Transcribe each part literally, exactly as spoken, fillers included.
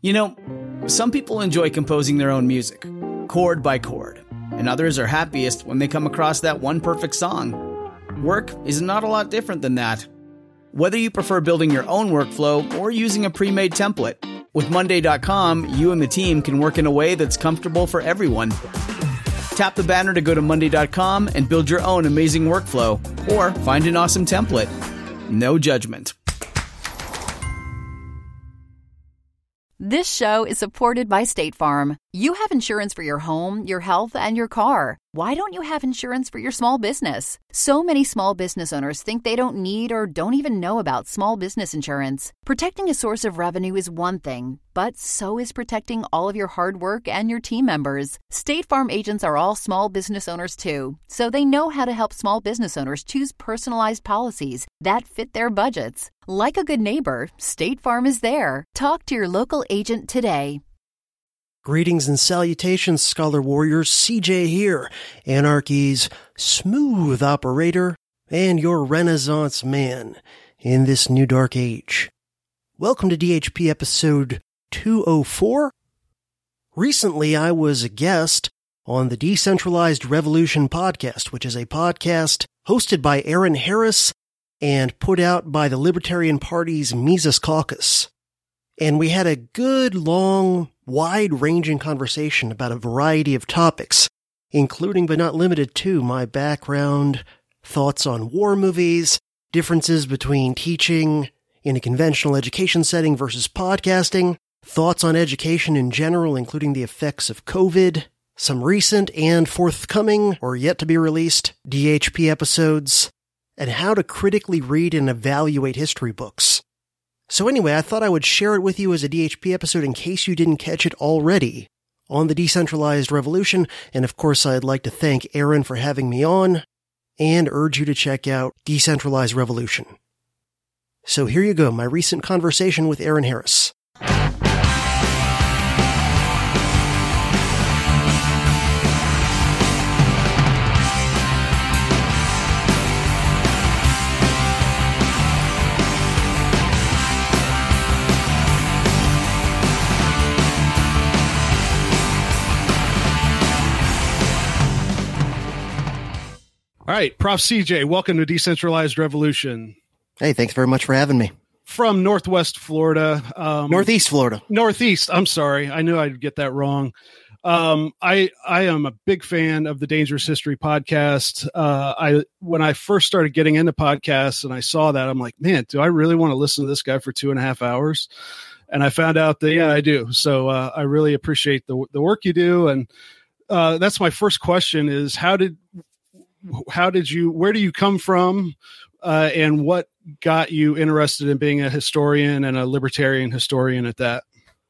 You know, some people enjoy composing their own music, chord by chord, and others are happiest when they come across that one perfect song. Work is not a lot different than that. Whether you prefer building your own workflow or using a pre-made template, with Monday dot com, you and the team can work in a way that's comfortable for everyone. Tap the banner to go to Monday dot com and build your own amazing workflow, or find an awesome template. No judgment. This show is supported by State Farm. You have insurance for your home, your health, and your car. Why don't you have insurance for your small business? So many small business owners think they don't need or don't even know about small business insurance. Protecting a source of revenue is one thing, but so is protecting all of your hard work and your team members. State Farm agents are all small business owners too, so they know how to help small business owners choose personalized policies that fit their budgets. Like a good neighbor, State Farm is there. Talk to your local agent today. Greetings and salutations, Scholar Warriors. C J here, Anarchy's smooth operator and your Renaissance man in this new dark age. Welcome to D H P episode two oh four. Recently, I was a guest on the Decentralized Revolution podcast, which is a podcast hosted by Aaron Harris and put out by the Libertarian Party's Mises Caucus. And we had a good, long, wide-ranging conversation about a variety of topics, including but not limited to my background, thoughts on war movies, differences between teaching in a conventional education setting versus podcasting, thoughts on education in general, including the effects of COVID, some recent and forthcoming or yet to be released D H P episodes, and how to critically read and evaluate history books. So anyway, I thought I would share it with you as a D H P episode in case you didn't catch it already on the Decentralized Revolution. And of course, I'd like to thank Aaron for having me on and urge you to check out Decentralized Revolution. So here you go, my recent conversation with Aaron Harris. All right, Prof C J, welcome to Decentralized Revolution. Hey, thanks very much for having me. From Northwest Florida. Um, Northeast Florida. Northeast, I'm sorry. I knew I'd get that wrong. Um, I I am a big fan of the Dangerous History podcast. Uh, I when I first started getting into podcasts and I saw that, I'm like, man, do I really want to listen to this guy for two and a half hours? And I found out that, yeah, I do. So uh, I really appreciate the the work you do. And uh, that's my first question is, how did How did you, where do you come from, uh, and what got you interested in being a historian and a libertarian historian at that?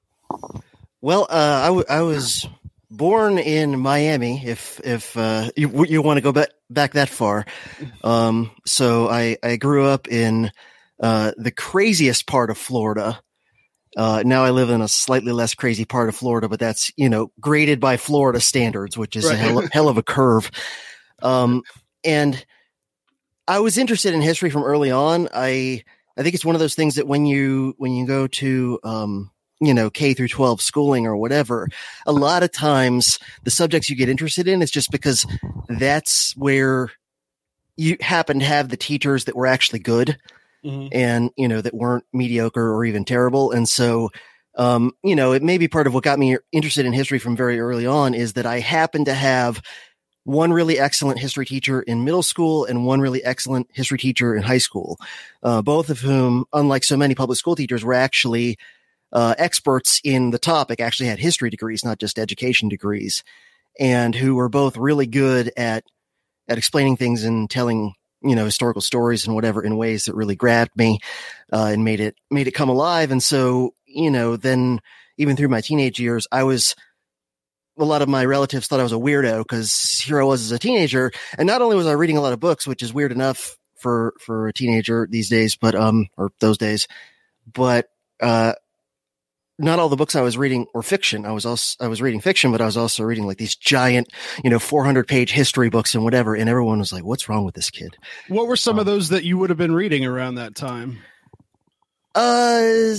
Well, uh, I, w- I was born in Miami, if if uh, you, you want to go back, back that far. Um, so I, I grew up in uh, the craziest part of Florida. Uh, now I live in a slightly less crazy part of Florida, but that's, you know, graded by Florida standards, which is right. a hell, hell of a curve. Um, and I was interested in history from early on. I, I think it's one of those things that when you, when you go to, um, you know, K through twelve schooling or whatever, a lot of times the subjects you get interested in is just because that's where you happen to have the teachers that were actually good mm-hmm. and, you know, that weren't mediocre or even terrible. And so, um, you know, it may be part of what got me interested in history from very early on is that I happened to have one really excellent history teacher in middle school and one really excellent history teacher in high school, uh, both of whom, unlike so many public school teachers, were actually uh, experts in the topic, actually had history degrees, not just education degrees, and who were both really good at at explaining things and telling, you know, historical stories and whatever in ways that really grabbed me uh, and made it made it come alive. And so, you know, then even through my teenage years, I was a lot of my relatives thought I was a weirdo because here I was as a teenager. And not only was I reading a lot of books, which is weird enough for, for a teenager these days, but, um, or those days, but, uh, not all the books I was reading were fiction. I was also, I was reading fiction, but I was also reading like these giant, you know, four hundred page history books and whatever. And everyone was like, what's wrong with this kid? What were some um, of those that you would have been reading around that time? Uh,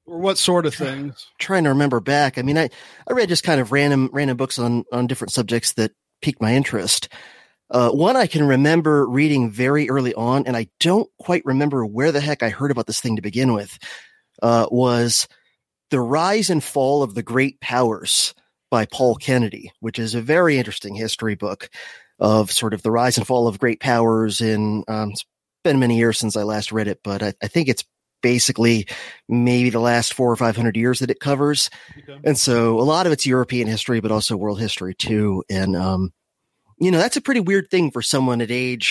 Or what sort of things? Trying to remember back. I mean, I, I read just kind of random, random books on, on different subjects that piqued my interest. Uh, one I can remember reading very early on, and I don't quite remember where the heck I heard about this thing to begin with, uh, was The Rise and Fall of the Great Powers by Paul Kennedy, which is a very interesting history book of sort of the rise and fall of great powers. In, um, it's been many years since I last read it, but I, I think it's basically maybe the last four or five hundred years that it covers. Okay. And so a lot of it's European history, but also world history too. And, um, you know, that's a pretty weird thing for someone at age,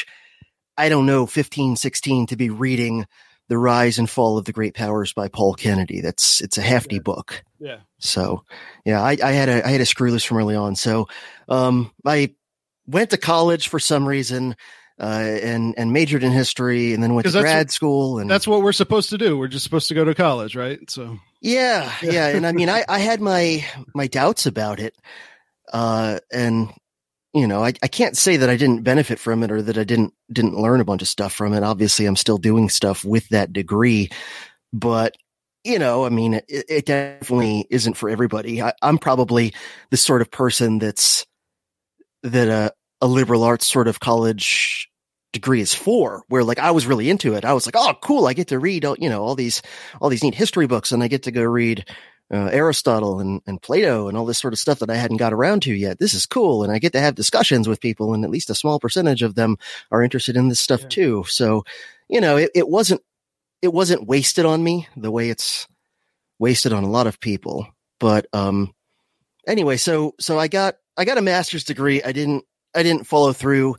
I don't know, fifteen, sixteen to be reading The Rise and Fall of the Great Powers by Paul Kennedy. That's, it's a hefty yeah. book. Yeah. So yeah, I, I had a, I had a screw loose from early on. So, um, I went to college for some reason, uh, and, and majored in history, and then went to grad what, school. And that's what we're supposed to do. We're just supposed to go to college, right? So yeah, yeah. And I mean, I, I had my, my doubts about it. Uh, and you know, I, I can't say that I didn't benefit from it or that I didn't, didn't learn a bunch of stuff from it. Obviously I'm still doing stuff with that degree, but you know, I mean, it, it definitely isn't for everybody. I, I'm probably the sort of person that's, that a, a liberal arts sort of college degree is for, where like I was really into it. I was like, oh, cool. I get to read, you know, all these, all these neat history books, and I get to go read uh, Aristotle and, and Plato and all this sort of stuff that I hadn't got around to yet. This is cool. And I get to have discussions with people, and at least a small percentage of them are interested in this stuff yeah. too. So, you know, it, it wasn't, it wasn't wasted on me the way it's wasted on a lot of people. But, um, anyway, so, so I got, I got a master's degree. I didn't, I didn't follow through,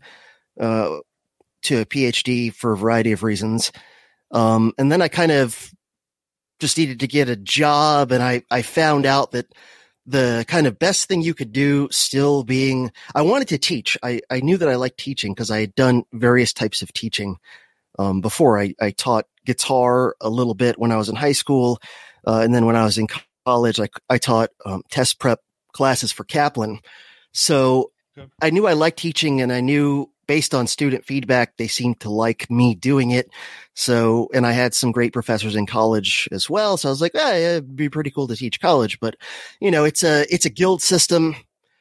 uh, to a PhD for a variety of reasons. Um, and then I kind of just needed to get a job, and I, I found out that the kind of best thing you could do still being, I wanted to teach. I, I knew that I liked teaching because I had done various types of teaching. Um, before I, I taught guitar a little bit when I was in high school. Uh, and then when I was in college, I, I taught, um, test prep classes for Kaplan. So okay. I knew I liked teaching, and I knew based on student feedback, they seemed to like me doing it. So, and I had some great professors in college as well. So I was like, ah, yeah, it'd be pretty cool to teach college, but you know, it's a, it's a guild system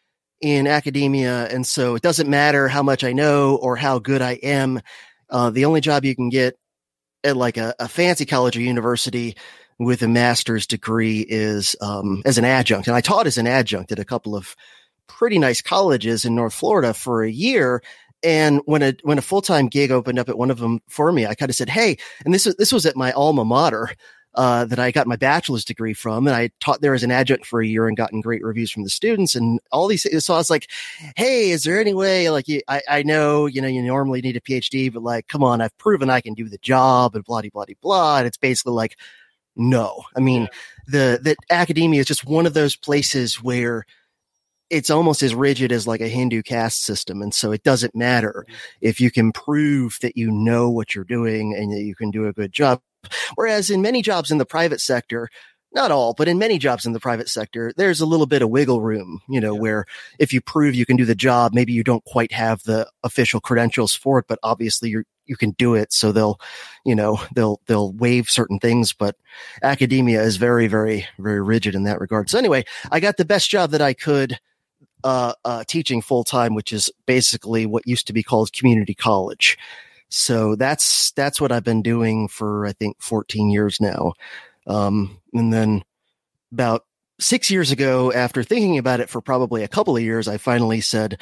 in academia. And so it doesn't matter how much I know or how good I am. Uh, the only job you can get at like a, a fancy college or university with a master's degree is, um, as an adjunct. And I taught as an adjunct at a couple of pretty nice colleges in North Florida for a year. And when a, when a full-time gig opened up at one of them for me, I kind of said, hey, and this was, this was at my alma mater, uh, that I got my bachelor's degree from. And I taught there as an adjunct for a year and gotten great reviews from the students and all these. So I was like, hey, is there any way, like, you, I, I know, you know, you normally need a PhD, but like, come on, I've proven I can do the job and blah, blah, blah, blah. And it's basically like, no, I mean, yeah. the, the academia is just one of those places where it's almost as rigid as like a Hindu caste system. And so it doesn't matter if you can prove that you know what you're doing and that you can do a good job. Whereas in many jobs in the private sector, not all, but in many jobs in the private sector, there's a little bit of wiggle room, you know, yeah. where if you prove you can do the job, maybe you don't quite have the official credentials for it, but obviously you're, you can do it. So they'll, you know, they'll, they'll waive certain things, but academia is very, very, very rigid in that regard. So anyway, I got the best job that I could, uh, uh, teaching full time, which is basically what used to be called community college. So that's, that's what I've been doing for, I think, fourteen years now. Um, and then about six years ago, after thinking about it for probably a couple of years, I finally said,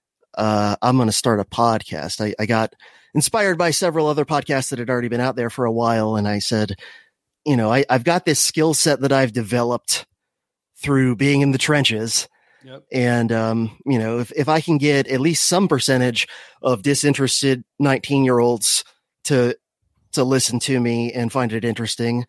uh, I'm going to start a podcast. I, I got inspired by several other podcasts that had already been out there for a while. And I said, you know, I, I've got this skill set that I've developed through being in the trenches. Yep. And, um, you know, if, if I can get at least some percentage of disinterested nineteen year olds to, to listen to me and find it interesting,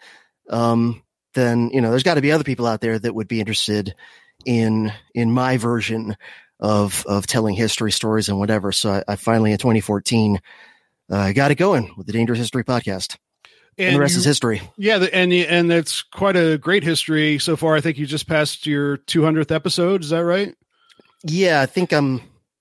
um, then, you know, there's got to be other people out there that would be interested in, in my version of, of telling history stories and whatever. So I, I finally in twenty fourteen, I uh, got it going with the Dangerous History podcast. And, and the rest you, is history. Yeah. And, and it's quite a great history so far. I think you just passed your two hundredth episode. Is that right? Yeah. I think I'm,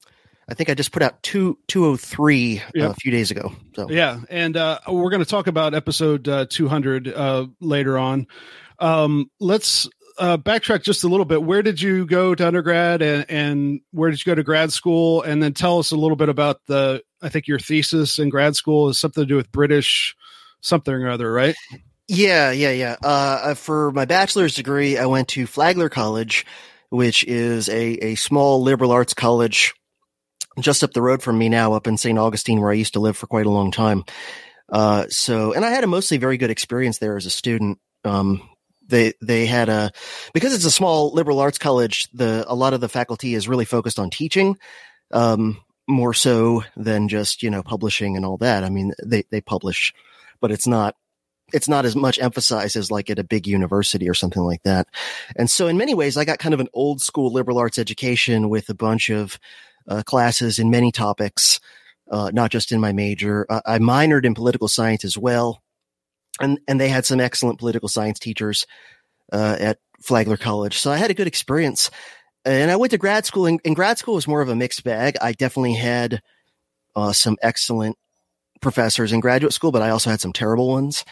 I think I just put out two, two oh three yep. uh, a few days ago. So yeah. And, uh, we're going to talk about episode uh, two hundred uh, later on. Um, let's uh, backtrack just a little bit. Where did you go to undergrad, and, and where did you go to grad school? And then tell us a little bit about the, I think your thesis in grad school is something to do with British something or other, right? Yeah, yeah, yeah. Uh, for my bachelor's degree, I went to Flagler College, which is a, a small liberal arts college just up the road from me now, up in Saint Augustine, where I used to live for quite a long time. Uh, so, and I had a mostly very good experience there as a student. Um, they, they had a, because it's a small liberal arts college, the, a lot of the faculty is really focused on teaching, um, more so than just, you know, publishing and all that. I mean, they, they publish, but it's not, it's not as much emphasized as like at a big university or something like that. And so in many ways, I got kind of an old school liberal arts education with a bunch of uh, classes in many topics, uh, not just in my major. Uh, I minored in political science as well. And, and they had some excellent political science teachers, uh, at Flagler College. So I had a good experience. And I went to grad school, and, and grad school was more of a mixed bag. I definitely had, uh, some excellent professors in graduate school, but I also had some terrible ones.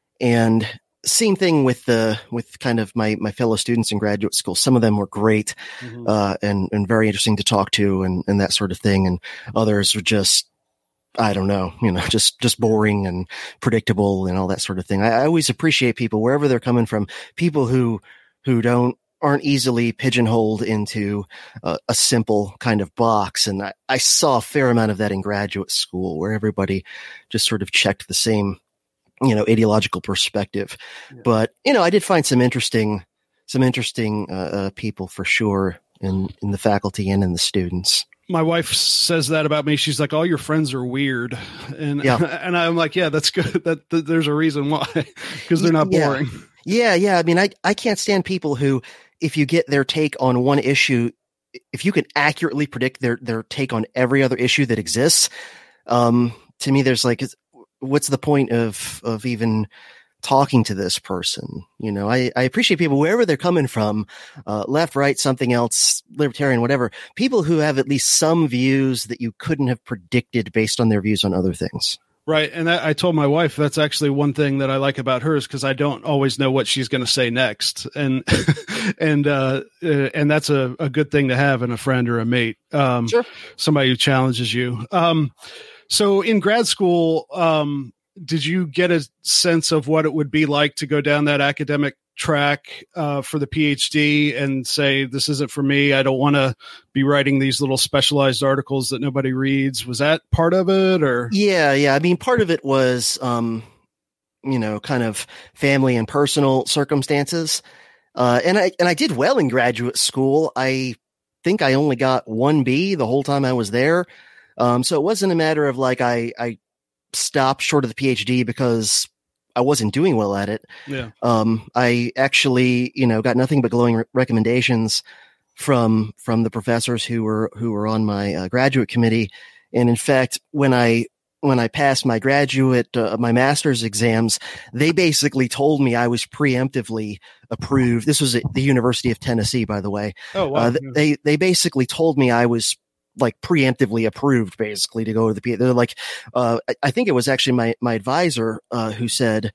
And same thing with the, with kind of my, my fellow students in graduate school. Some of them were great, mm-hmm. uh, and, and very interesting to talk to and, and that sort of thing. And others were just, I don't know, you know, just, just boring and predictable and all that sort of thing. I, I always appreciate people wherever they're coming from, people who, who don't, aren't easily pigeonholed into uh, a simple kind of box. And I, I saw a fair amount of that in graduate school, where everybody just sort of checked the same, you know, ideological perspective. Yeah. But, you know, I did find some interesting, some interesting uh, uh, people for sure in, in the faculty and in the students. My wife says that about me. She's like, all your friends are weird. And, yeah. and I'm like, yeah, that's good. That, that there's a reason why, because they're not boring. Yeah. yeah. Yeah. I mean, I, I can't stand people who, if you get their take on one issue, if you can accurately predict their, their take on every other issue that exists, um, to me, there's like, what's the point of, of even talking to this person? You know, I, I appreciate people wherever they're coming from, uh, left, right, something else, libertarian, whatever, people who have at least some views that you couldn't have predicted based on their views on other things. Right. And I, I told my wife that's actually one thing that I like about hers, because I don't always know what she's going to say next. And, and, uh, and that's a, a good thing to have in a friend or a mate. Um, sure. Somebody who challenges you. Um, so in grad school, um, did you get a sense of what it would be like to go down that academic track uh, for the PhD and say, this isn't for me, I don't want to be writing these little specialized articles that nobody reads? Was that part of it? Or yeah, yeah. I mean, part of it was, um, you know, kind of family and personal circumstances. Uh, and I and I did well in graduate school. I think I only got one B the whole time I was there. Um, so it wasn't a matter of like I I stopped short of the PhD because I wasn't doing well at it. Yeah. Um, I actually, you know, got nothing but glowing re- recommendations from, from the professors who were, who were on my uh, graduate committee. And in fact, when I, when I passed my graduate, uh, my master's exams, they basically told me I was preemptively approved. This was at the University of Tennessee, by the way. Oh, wow. Uh, they, they basically told me I was like preemptively approved basically to go to the P. They're like, uh, I, I think it was actually my, my advisor, uh, who said,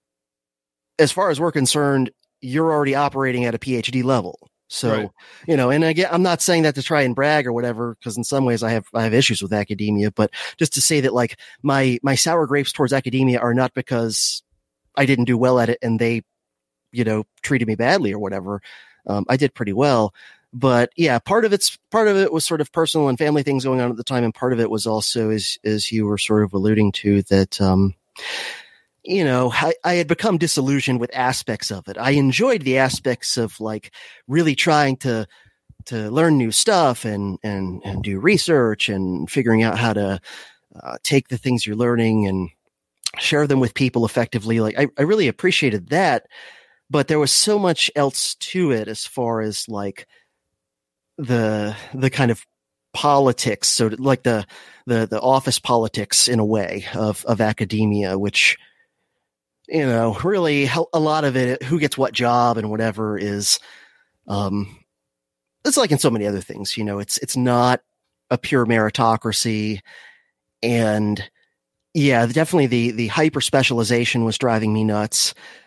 as far as we're concerned, you're already operating at a PhD level. So, right. you know, and again, I'm not saying that to try and brag or whatever, because in some ways I have, I have issues with academia, but just to say that like my, my sour grapes towards academia are not because I didn't do well at it and they, you know, treated me badly or whatever. Um, I did pretty well. But yeah, part of it's part of it was sort of personal and family things going on at the time, and part of it was also, as as you were sort of alluding to, that um, you know, I, I had become disillusioned with aspects of it. I enjoyed the aspects of like really trying to to learn new stuff and and and do research and figuring out how to uh, take the things you're learning and share them with people effectively. Like I, I really appreciated that, but there was so much else to it as far as like the the kind of politics, so like the the the office politics in a way of of academia, which, you know, really a lot of it, who gets what job and whatever, is um it's like in so many other things, you know, it's it's not a pure meritocracy. And yeah, definitely the the hyper specialization was driving me nuts.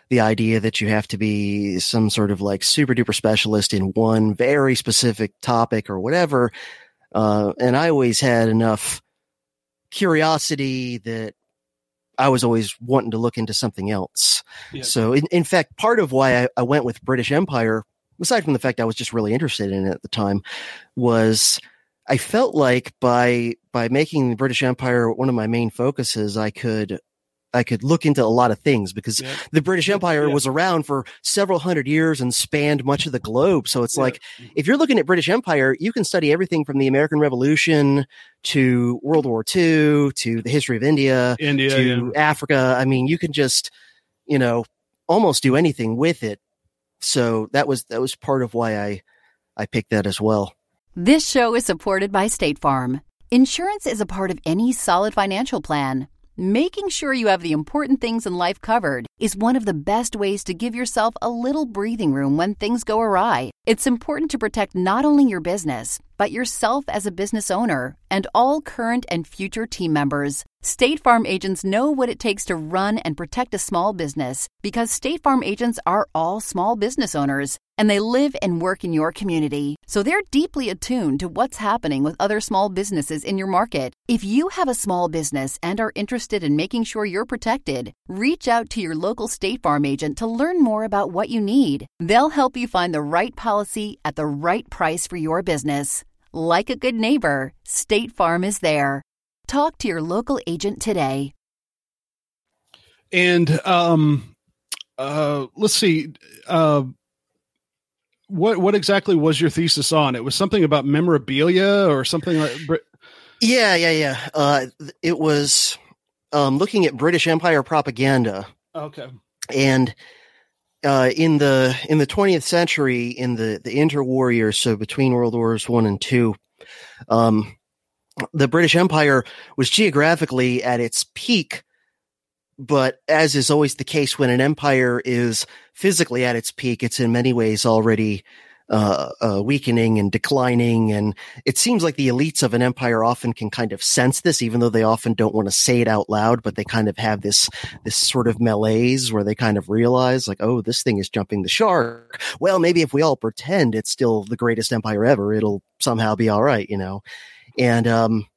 the idea that you have to be some sort of like super duper specialist in one very specific topic or whatever. Uh, and I always had enough curiosity that I was always wanting to look into something else. Yeah. So in, in fact, part of why I, I went with British Empire, aside from the fact I was just really interested in it at the time, was I felt like by, by making the British Empire one of my main focuses, I could, I could look into a lot of things because yeah. the British Empire yeah. was around for several hundred years and spanned much of the globe. So it's yeah. like, if you're looking at British Empire, you can study everything from the American Revolution to World War Two, to the history of India, India to yeah. Africa. I mean, you can just, you know, almost do anything with it. So that was, that was part of why I, I picked that as well. This show is supported by State Farm. Insurance is a part of any solid financial plan. Making sure you have the important things in life covered is one of the best ways to give yourself a little breathing room when things go awry. It's important to protect not only your business, but yourself as a business owner and all current and future team members. State Farm agents know what it takes to run and protect a small business because State Farm agents are all small business owners and they live and work in your community. So they're deeply attuned to what's happening with other small businesses in your market. If you have a small business and are interested in making sure you're protected, reach out to your local State Farm agent to learn more about what you need. They'll help you find the right policy at the right price for your business. Like a good neighbor, State Farm is there. Talk to your local agent today. And um, uh, let's see, uh, what what exactly was your thesis on? It was something about memorabilia or something like. Yeah, yeah, yeah. Uh, it was um, looking at British Empire propaganda. Okay. And uh, in the in the twentieth century, in the the interwar years, so between World Wars One and Two, um, the British Empire was geographically at its peak, but as is always the case when an empire is physically at its peak, it's in many ways already uh, uh, weakening and declining. And it seems like the elites of an empire often can kind of sense this, even though they often don't want to say it out loud, but they kind of have this, this sort of malaise where they kind of realize like, oh, this thing is jumping the shark. Well, maybe if we all pretend it's still the greatest empire ever, it'll somehow be all right, you know? And, um,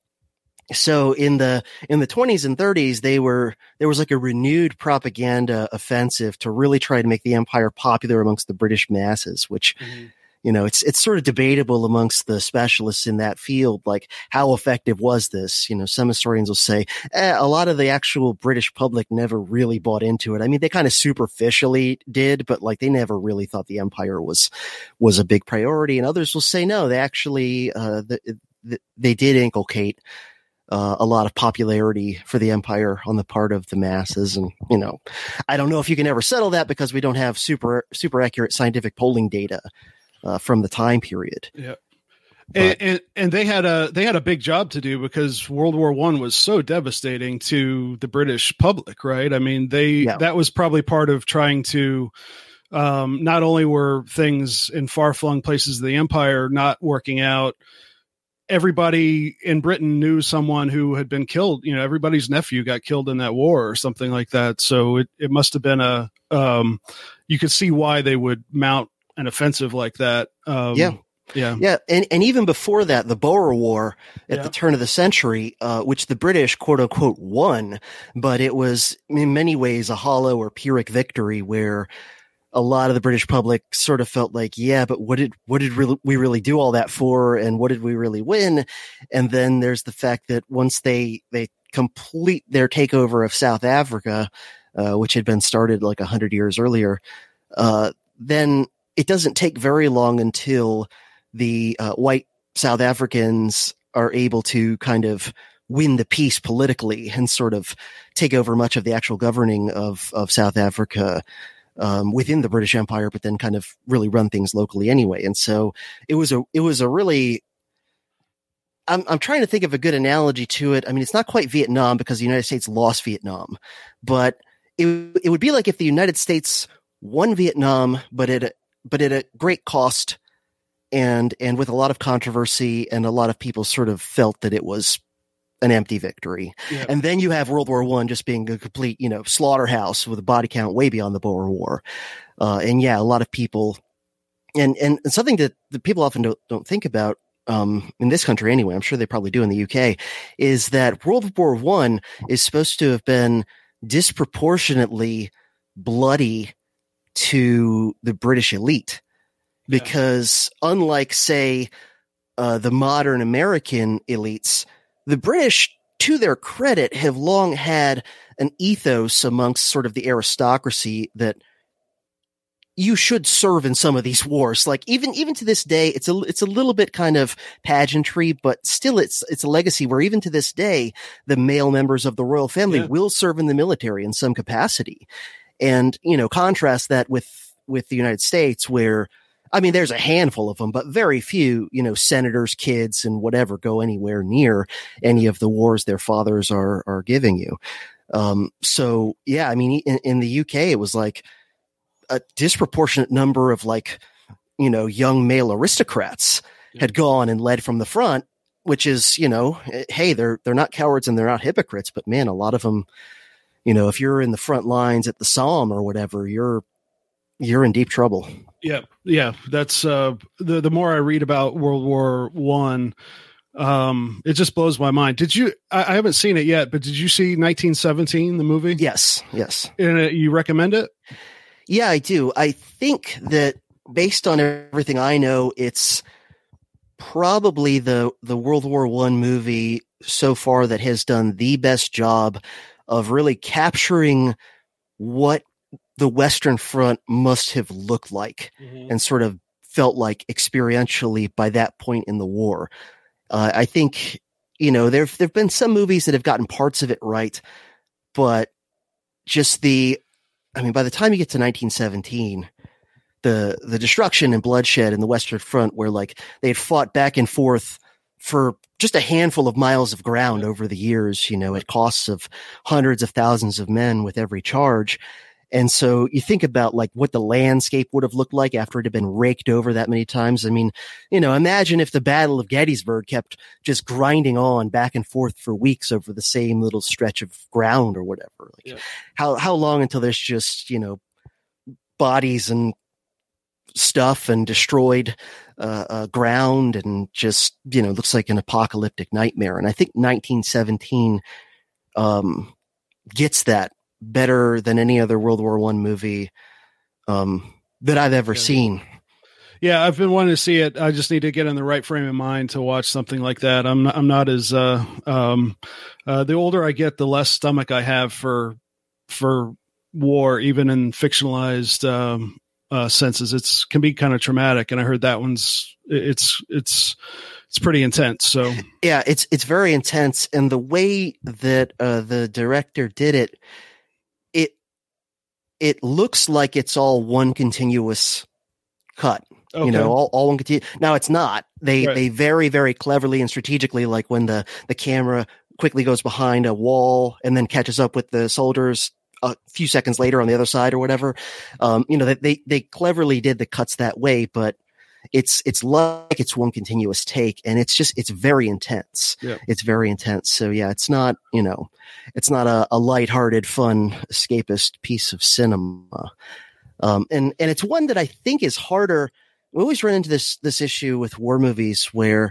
so in the, in the twenties and thirties, they were, there was like a renewed propaganda offensive to really try to make the empire popular amongst the British masses, which, mm-hmm. you know, it's, it's sort of debatable amongst the specialists in that field. Like, how effective was this? You know, some historians will say eh, a lot of the actual British public never really bought into it. I mean, they kind of superficially did, but like they never really thought the empire was, was a big priority. And others will say, no, they actually, uh, the, the, they did inculcate Uh, a lot of popularity for the empire on the part of the masses. And, you know, I don't know if you can ever settle that because we don't have super, super accurate scientific polling data, uh, from the time period. Yeah. And, and, and they had a, they had a big job to do because World War One was so devastating to the British public, right? I mean, they, yeah. that was probably part of trying to, um, not only were things in far flung places of the empire not working out, everybody in Britain knew someone who had been killed. You know, everybody's nephew got killed in that war or something like that. So it, it must have been a, um, you could see why they would mount an offensive like that. Um, yeah. Yeah. Yeah. And, and even before that, the Boer War at yeah. the turn of the century, uh, which the British quote unquote won, but it was in many ways a hollow or Pyrrhic victory where a lot of the British public sort of felt like, yeah, but what did, what did really, we really do all that for? And what did we really win? And then there's the fact that once they, they complete their takeover of South Africa, uh, which had been started like a hundred years earlier, uh, then it doesn't take very long until the, uh, white South Africans are able to kind of win the peace politically and sort of take over much of the actual governing of, of South Africa. Um, within the British Empire, but then kind of really run things locally anyway. And so it was a, it was a really, I'm, I'm trying to think of a good analogy to it. I mean, it's not quite Vietnam because the United States lost Vietnam, but it, it would be like if the United States won Vietnam, but at a, but at a great cost and, and with a lot of controversy, and a lot of people sort of felt that it was an empty victory. Yeah. And then you have World War One just being a complete, you know, slaughterhouse with a body count way beyond the Boer War. Uh, and yeah, a lot of people, and, and, and something that the people often don't, don't think about, um, in this country anyway, I'm sure they probably do in the U K, is that World War One is supposed to have been disproportionately bloody to the British elite. Because yeah. unlike, say, uh, the modern American elites, the British, to their credit, have long had an ethos amongst sort of the aristocracy that you should serve in some of these wars. Like even, even to this day, it's a, it's a little bit kind of pageantry, but still it's, it's a legacy where even to this day, the male members of the royal family yeah. will serve in the military in some capacity. And, you know, contrast that with, with the United States where, I mean, there's a handful of them, but very few, you know, senators, kids, and whatever go anywhere near any of the wars their fathers are, are giving you. Um, so yeah, I mean, in, in the U K, it was like a disproportionate number of like, you know, young male aristocrats yeah. had gone and led from the front, which is, you know, hey, they're, they're not cowards and they're not hypocrites, but man, a lot of them, you know, if you're in the front lines at the Somme or whatever, you're, you're in deep trouble. Yeah. Yeah. That's, uh, the, the more I read about World War One, um, it just blows my mind. Did you, I, I haven't seen it yet, but did you see nineteen seventeen, the movie? Yes. Yes. And uh, you recommend it? Yeah, I do. I think that based on everything I know, it's probably the, the World War One movie so far that has done the best job of really capturing what the Western Front must have looked like mm-hmm. and sort of felt like experientially by that point in the war. Uh, I think, you know, there there've been some movies that have gotten parts of it right, but just the, I mean, by the time you get to nineteen seventeen, the, the destruction and bloodshed in the Western Front where like they had fought back and forth for just a handful of miles of ground over the years, you know, at costs of hundreds of thousands of men with every charge. And so you think about like what the landscape would have looked like after it had been raked over that many times. I mean, you know, imagine if the Battle of Gettysburg kept just grinding on back and forth for weeks over the same little stretch of ground or whatever. Like yeah. how, how long until there's just, you know, bodies and stuff and destroyed uh, uh, ground and just, you know, looks like an apocalyptic nightmare. And I think nineteen seventeen um, gets that better than any other World War One movie um, that I've ever yeah. seen. Yeah, I've been wanting to see it. I just need to get in the right frame of mind to watch something like that. I'm not, I'm not as uh, um, uh, the older I get, the less stomach I have for for war, even in fictionalized um, uh, senses. It's can be kind of traumatic, and I heard that one's it's it's it's pretty intense. So yeah, it's it's very intense, and the way that uh, the director did it. It it looks like it's all one continuous cut, okay. you know, all, all one continu- Now it's not. They right. they very very cleverly and strategically, like when the the camera quickly goes behind a wall and then catches up with the soldiers a few seconds later on the other side or whatever. Um, you know, they they they cleverly did the cuts that way, but it's it's like it's one continuous take, and it's just it's very intense. Yeah. It's very intense. So yeah, it's not you know, it's not a, a lighthearted, fun, escapist piece of cinema. Um, and and it's one that I think is harder. We always run into this this issue with war movies where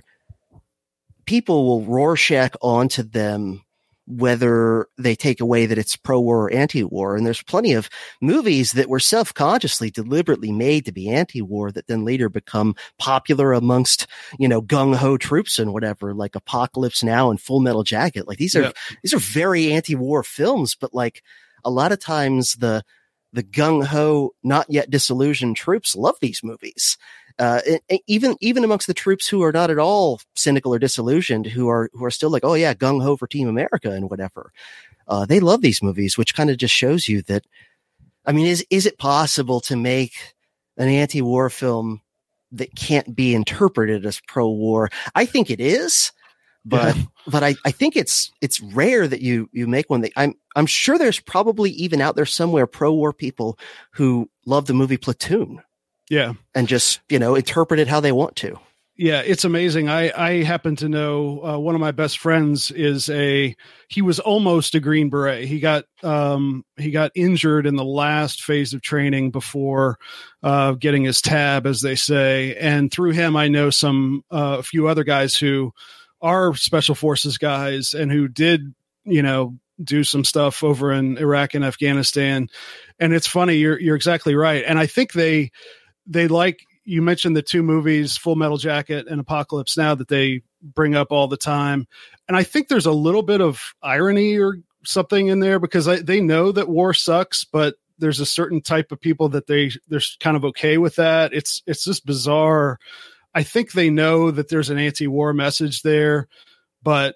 people will Rorschach onto them whether they take away that it's pro-war or anti-war. And there's plenty of movies that were self-consciously deliberately made to be anti-war that then later become popular amongst, you know, gung-ho troops and whatever, like Apocalypse Now and Full Metal Jacket. Like these are, yeah. these are very anti-war films, but like a lot of times the, the gung-ho, not yet disillusioned troops love these movies. Uh, even, even amongst the troops who are not at all cynical or disillusioned, who are, who are still like, oh yeah, gung ho for Team America and whatever. Uh, they love these movies, which kind of just shows you that, I mean, is, is it possible to make an anti-war film that can't be interpreted as pro-war? I think it is, but, yeah. but I, I think it's, it's rare that you, you make one that I'm, I'm sure there's probably even out there somewhere pro-war people who love the movie Platoon. Yeah. And just, you know, interpret it how they want to. Yeah, it's amazing. I, I happen to know uh, one of my best friends is a, he was almost a Green Beret. He got, um, he got injured in the last phase of training before uh, getting his tab, as they say. And through him, I know some, uh, a few other guys who are special forces guys and who did, you know, do some stuff over in Iraq and Afghanistan. And it's funny. You're, you're exactly right. And I think they, they like, you mentioned the two movies, Full Metal Jacket and Apocalypse Now, that they bring up all the time. And I think there's a little bit of irony or something in there because I, they know that war sucks, but there's a certain type of people that they, they're kind of okay with that. It's, it's just bizarre. I think they know that there's an anti-war message there, but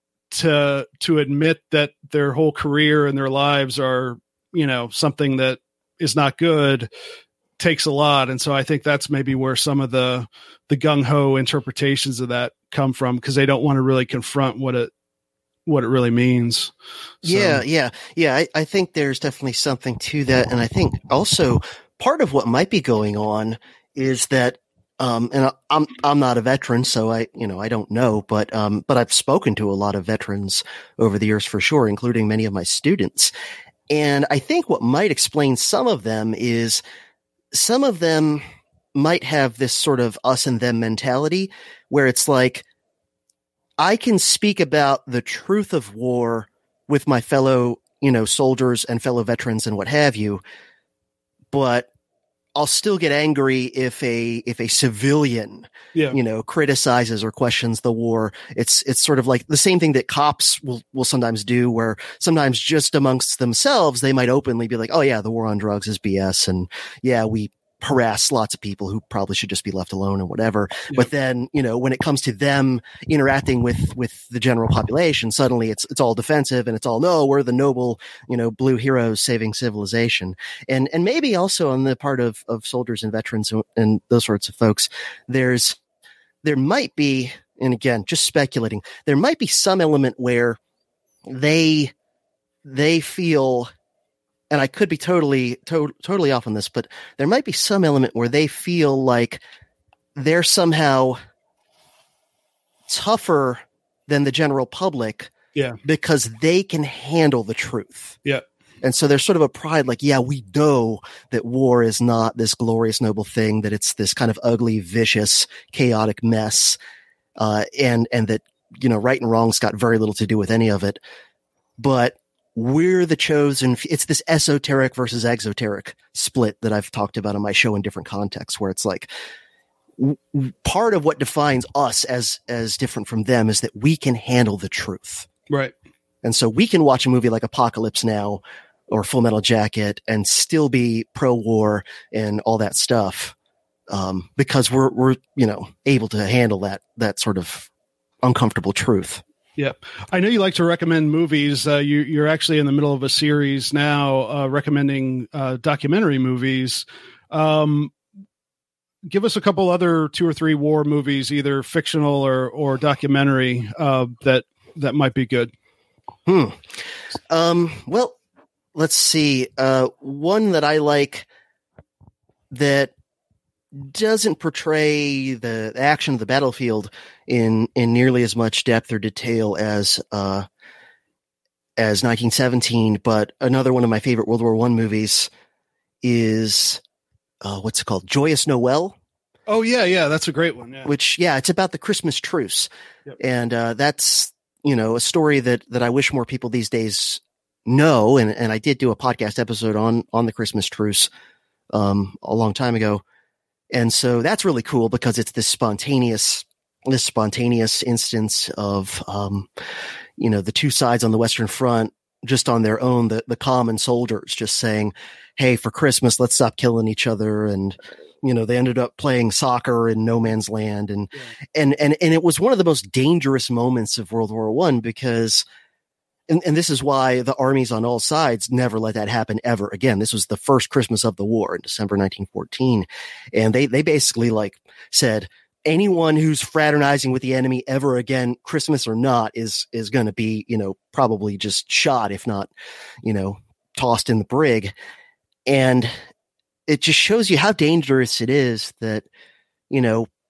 to, to admit that their whole career and their lives are, you know, something that is not good takes a lot. And so I think that's maybe where some of the, the gung-ho interpretations of that come from, because they don't want to really confront what it, what it really means. So. Yeah. Yeah. Yeah. I, I think there's definitely something to that. And I think also part of what might be going on is that, um, and I'm, I'm not a veteran, so I, you know, I don't know, but, um, but I've spoken to a lot of veterans over the years for sure, including many of my students. And I think what might explain some of them is, some of them might have this sort of us and them mentality where it's like, I can speak about the truth of war with my fellow, you know, soldiers and fellow veterans and what have you, but I'll still get angry if a, if a civilian, yeah. you know, criticizes or questions the war. It's, it's sort of like the same thing that cops will, will sometimes do, where sometimes just amongst themselves, they might openly be like, oh yeah, the war on drugs is B S. And yeah, we harass lots of people who probably should just be left alone and whatever. Yeah. But then, you know, when it comes to them interacting with, with the general population, suddenly it's, it's all defensive and it's all, no, we're the noble, you know, blue heroes saving civilization. And, and maybe also on the part of, of soldiers and veterans and those sorts of folks, there's, there might be, and again, just speculating, there might be some element where they, they feel, and I could be totally, to- totally off on this, but there might be some element where they feel like they're somehow tougher than the general public, yeah, because they can handle the truth. Yeah. And so there's sort of a pride, like, yeah, we know that war is not this glorious, noble thing, that it's this kind of ugly, vicious, chaotic mess. Uh, and, and that, you know, right and wrong's got very little to do with any of it. But we're the chosen. It's this esoteric versus exoteric split that I've talked about on my show in different contexts, where it's like w- part of what defines us as, as different from them is that we can handle the truth. Right. And so we can watch a movie like Apocalypse Now or Full Metal Jacket and still be pro-war and all that stuff. Um, because we're, we're, you know, able to handle that, that sort of uncomfortable truth. Yeah. I know you like to recommend movies. Uh, you, you're actually in the middle of a series now, uh, recommending, uh, documentary movies. Um, give us a couple other two or three war movies, either fictional or, or documentary, uh, that, that might be good. Hmm. Um, well, let's see. Uh, one that I like that doesn't portray the action of the battlefield in, in nearly as much depth or detail as, uh, as nineteen seventeen. But another one of my favorite World War One movies is, uh, what's it called? Joyous Noel. Oh yeah. Yeah. That's a great one. Yeah. Which, yeah, it's about the Christmas truce. Yep. And, uh, that's, you know, a story that, that I wish more people these days know. And, and I did do a podcast episode on, on the Christmas truce, um, a long time ago. And so that's really cool because it's this spontaneous, this spontaneous instance of, um, you know, the two sides on the Western Front just on their own, the, the common soldiers just saying, hey, for Christmas, let's stop killing each other. And, you know, they ended up playing soccer in no man's land. And, yeah. and, and, and it was one of the most dangerous moments of World War One because, and, and this is why the armies on all sides never let that happen ever again. This was the first Christmas of the war in December nineteen fourteen. And they, they basically like said, anyone who's fraternizing with the enemy ever again, Christmas or not, is, is going to be, you know, probably just shot, if not, you know, tossed in the brig. And it just shows you how dangerous it is that, you know,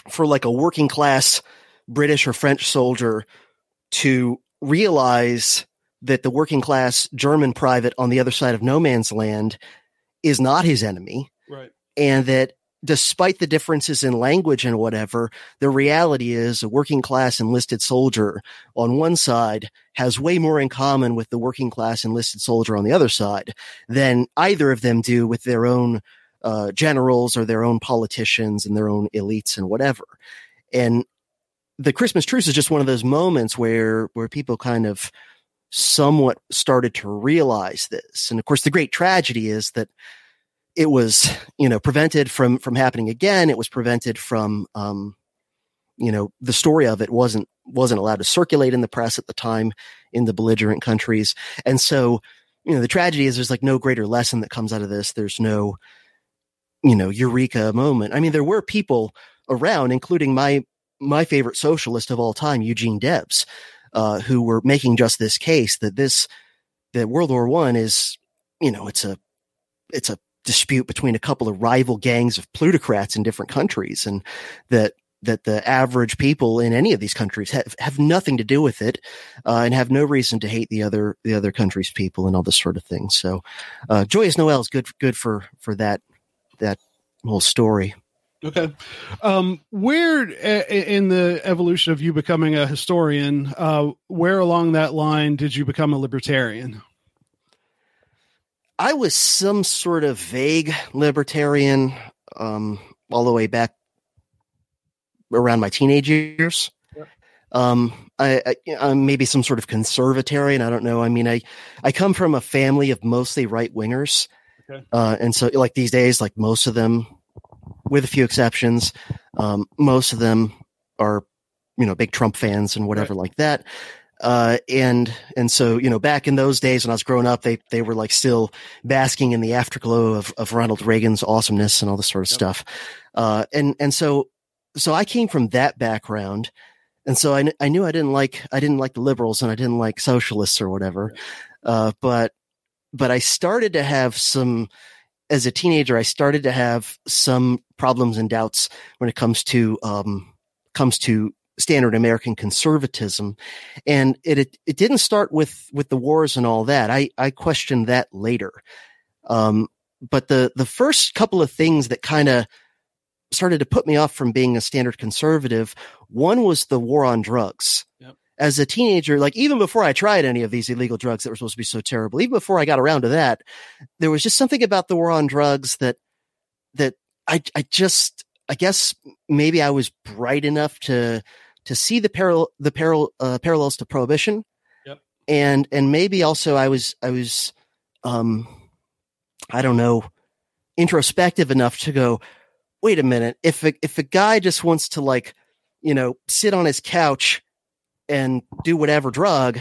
for like a working class British or French soldier to realize that the working class German private on the other side of no man's land is not his enemy. Right. And that despite the differences in language and whatever, the reality is a working class enlisted soldier on one side has way more in common with the working class enlisted soldier on the other side than either of them do with their own uh, generals or their own politicians and their own elites and whatever. And the Christmas truce is just one of those moments where, where people kind of somewhat started to realize this. And of course, the great tragedy is that it was, you know, prevented from, from happening again. It was prevented from, um, you know, the story of it wasn't, wasn't allowed to circulate in the press at the time in the belligerent countries. And so, you know, the tragedy is there's like no greater lesson that comes out of this. There's no, you know, eureka moment. I mean, there were people around, including my, my favorite socialist of all time, Eugene Debs, uh, who were making just this case that this, that World War One is, you know, it's a, it's a dispute between a couple of rival gangs of plutocrats in different countries, and that, that the average people in any of these countries have, have nothing to do with it, uh, and have no reason to hate the other, the other country's people and all this sort of thing. So, uh, Joyous Noel is good, good for, for that, that whole story. Okay. Um, where in the evolution of you becoming a historian, uh, where along that line did you become a libertarian? I was some sort of vague libertarian, um, all the way back around my teenage years. Yep. Um, I, I, I'm maybe some sort of conservatarian. I don't know. I mean, I, I come from a family of mostly right wingers. Okay. Uh, and so like these days, like most of them, with a few exceptions, um, most of them are, you know, big Trump fans and whatever right. like that. Uh, and, and so, you know, back in those days when I was growing up, they, they were like still basking in the afterglow of, of Ronald Reagan's awesomeness and all this sort of yep. stuff. Uh, and, and so, so I came from that background. And so I, I knew I didn't like, I didn't like the liberals and I didn't like socialists or whatever. Uh, but, but I started to have some, as a teenager, I started to have some problems and doubts when it comes to, um, comes to standard American conservatism. And it, it, it didn't start with, with the wars and all that. I, I questioned that later. Um, but the, the first couple of things that kind of started to put me off from being a standard conservative, one was the war on drugs. Yep. As a teenager, like even before I tried any of these illegal drugs that were supposed to be so terrible, even before I got around to that, there was just something about the war on drugs that, that I, I just, I guess maybe I was bright enough to, to see the parallel, the parallel, uh, parallels to prohibition. Yep. And, and maybe also I was, I was, um, I don't know, introspective enough to go, wait a minute. If a, if a guy just wants to like, you know, sit on his couch and do whatever drug,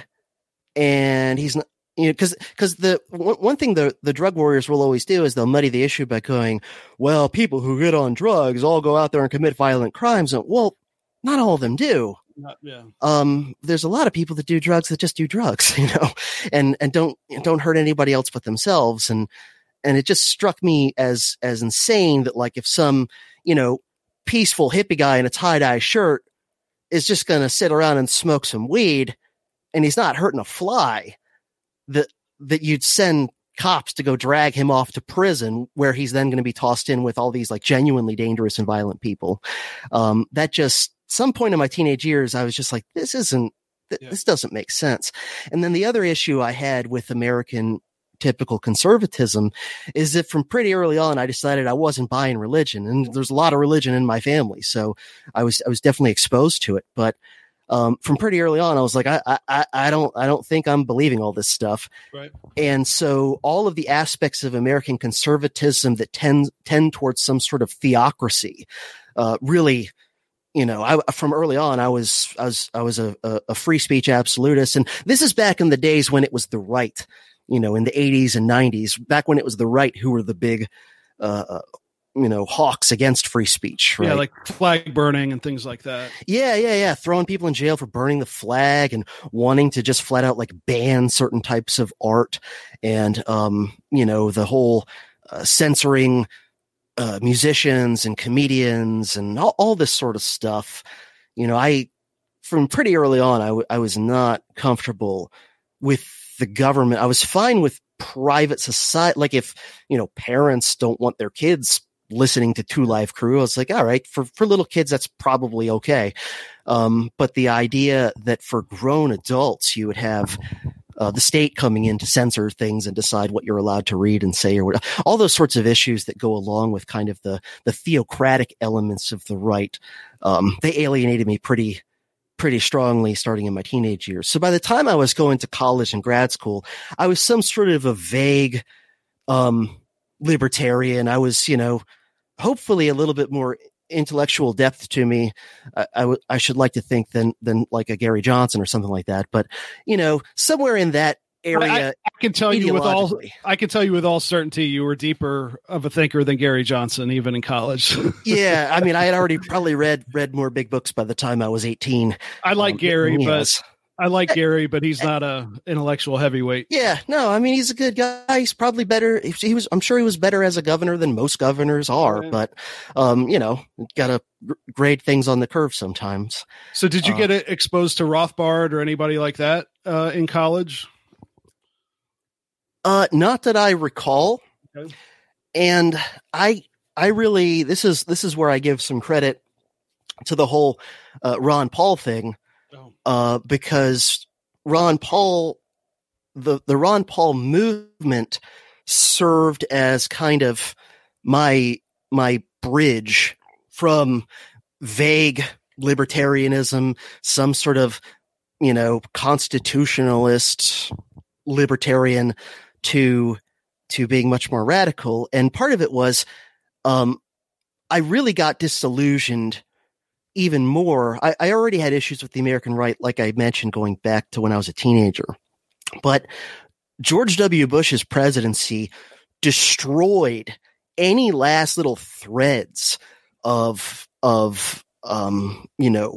and he's not, you know, cause, cause the one, one thing the, the drug warriors will always do is they'll muddy the issue by going, well, people who get on drugs all go out there and commit violent crimes. And, well, not all of them do. Not, yeah. Um, there's a lot of people that do drugs that just do drugs, you know, and, and don't, don't hurt anybody else but themselves. And, and it just struck me as, as insane that like if some, you know, peaceful hippie guy in a tie-dye shirt is just going to sit around and smoke some weed and he's not hurting a fly, that, that you'd send cops to go drag him off to prison where he's then going to be tossed in with all these like genuinely dangerous and violent people. Um, that just, some point in my teenage years, I was just like, this isn't, th- yeah. this doesn't make sense. And then the other issue I had with American typical conservatism is that from pretty early on, I decided I wasn't buying religion, and there's a lot of religion in my family. So I was, I was definitely exposed to it. But, um, from pretty early on, I was like, I, I, I don't, I don't think I'm believing all this stuff. Right. And so all of the aspects of American conservatism that tend, tend towards some sort of theocracy, uh, really, you know, I, from early on, I was, I was, I was a, a free speech absolutist. And this is back in the days when it was the right, you know, in the eighties and nineties, back when it was the right who were the big, uh, you know, hawks against free speech. Right? Yeah, like flag burning and things like that. Yeah, yeah, yeah. Throwing people in jail for burning the flag and wanting to just flat out like ban certain types of art, and, um, you know, the whole uh, censoring uh, musicians and comedians and all, all this sort of stuff. You know, I, from pretty early on, I, w- I was not comfortable with the government. I was fine with private society. Like if, you know, parents don't want their kids listening to Two Live Crew, I was like, all right, for, for little kids, that's probably okay. Um, but the idea that for grown adults, you would have uh, the state coming in to censor things and decide what you're allowed to read and say, or what, all those sorts of issues that go along with kind of the, the theocratic elements of the right, um, they alienated me pretty, pretty strongly starting in my teenage years. So by the time I was going to college and grad school, I was some sort of a vague, um, libertarian. I was, you know, hopefully a little bit more intellectual depth to me. I, I, w- I should like to think than, than like a Gary Johnson or something like that. But, you know, somewhere in that area, I, I can tell you with all, I can tell you with all certainty, you were deeper of a thinker than Gary Johnson, even in college. Yeah. I mean, I had already probably read, read more big books by the time I was eighteen. I like um, Gary, yes. but I like Gary, but he's not a intellectual heavyweight. Yeah, no, I mean, he's a good guy. He's probably better. He was, I'm sure he was better as a governor than most governors are, yeah. but, um, you know, got to grade things on the curve sometimes. So did you uh, get exposed to Rothbard or anybody like that, uh, in college? Uh, not that I recall. Okay. And I, I really, this is, this is where I give some credit to the whole, uh, Ron Paul thing. Uh, because Ron Paul, the, the Ron Paul movement served as kind of my, my bridge from vague libertarianism, some sort of, you know, constitutionalist libertarian to, to being much more radical. And part of it was, um, I really got disillusioned even more. I, I already had issues with the American right, like I mentioned, going back to when I was a teenager. But George W. Bush's presidency destroyed any last little threads of, of, um, you know,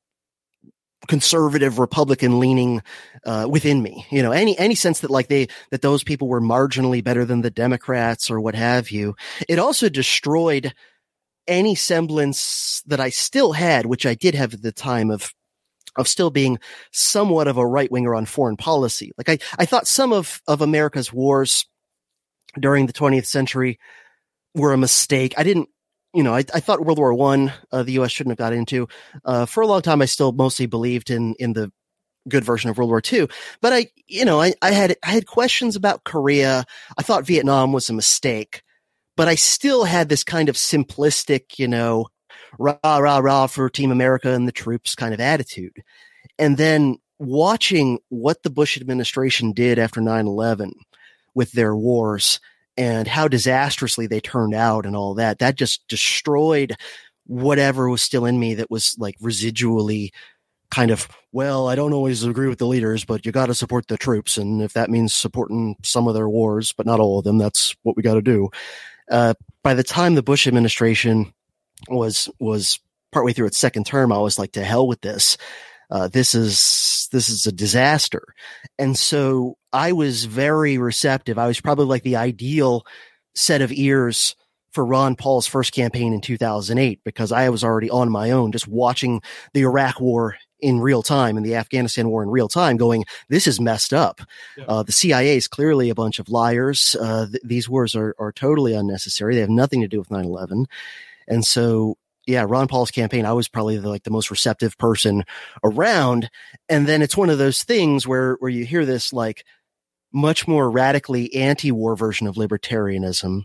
conservative Republican leaning, uh, within me, you know, any, any sense that like they, that those people were marginally better than the Democrats or what have you. It also destroyed any semblance that I still had, which I did have at the time, of of still being somewhat of a right winger on foreign policy. Like I, I thought some of, of America's wars during the twentieth century were a mistake. I didn't, you know, I, I thought World War One, uh, the U S shouldn't have got into. Uh, for a long time, I still mostly believed in in the good version of World War Two. But I, you know, I, I had I had questions about Korea. I thought Vietnam was a mistake. But I still had this kind of simplistic, you know, rah, rah, rah for Team America and the troops kind of attitude. And then watching what the Bush administration did after nine eleven with their wars and how disastrously they turned out and all that, that just destroyed whatever was still in me that was like residually kind of, well, I don't always agree with the leaders, but you got to support the troops. And if that means supporting some of their wars, but not all of them, that's what we got to do. Uh, by the time the Bush administration was, was partway through its second term, I was like, to hell with this. Uh, this is, this is a disaster. And so I was very receptive. I was probably like the ideal set of ears for Ron Paul's first campaign in two thousand eight, because I was already on my own, just watching the Iraq war in real time and the Afghanistan war in real time, going, this is messed up. Yeah. Uh, the C I A is clearly a bunch of liars. Uh, th- these wars are, are totally unnecessary. They have nothing to do with nine eleven. And so, yeah, Ron Paul's campaign, I was probably the, like the most receptive person around. And then it's one of those things where, where you hear this like much more radically anti-war version of libertarianism,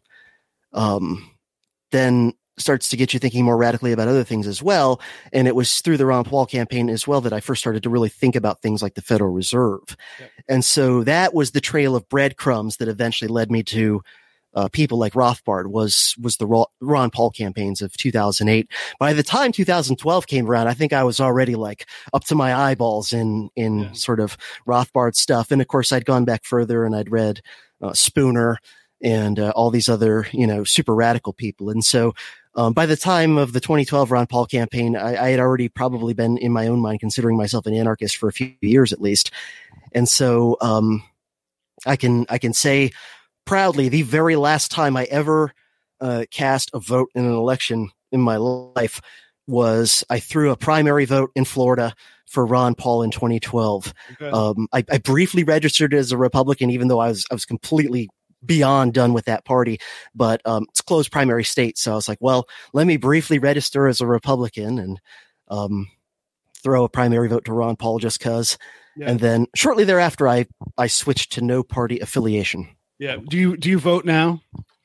um, then starts to get you thinking more radically about other things as well. And it was through the Ron Paul campaign as well that I first started to really think about things like the Federal Reserve. Yeah. And so that was the trail of breadcrumbs that eventually led me to uh, people like Rothbard, was was the Ron Paul campaigns of two thousand eight. By the time two thousand twelve came around, I think I was already like up to my eyeballs in in yeah. sort of Rothbard stuff. And of course, I'd gone back further and I'd read uh, Spooner and uh, all these other, you know, super radical people. And so Um, by the time of the twenty twelve Ron Paul campaign, I, I had already probably been in my own mind considering myself an anarchist for a few years at least. And so, um, I can, I can say proudly the very last time I ever uh, cast a vote in an election in my life was I threw a primary vote in Florida for Ron Paul in twenty twelve. Okay. Um, I, I briefly registered as a Republican, even though I was I was completely beyond done with that party. But um, it's closed primary state, so I was like, well, let me briefly register as a Republican and um, throw a primary vote to Ron Paul just because. Yeah. And then shortly thereafter, I I switched to no party affiliation. Yeah. Do you do you vote now?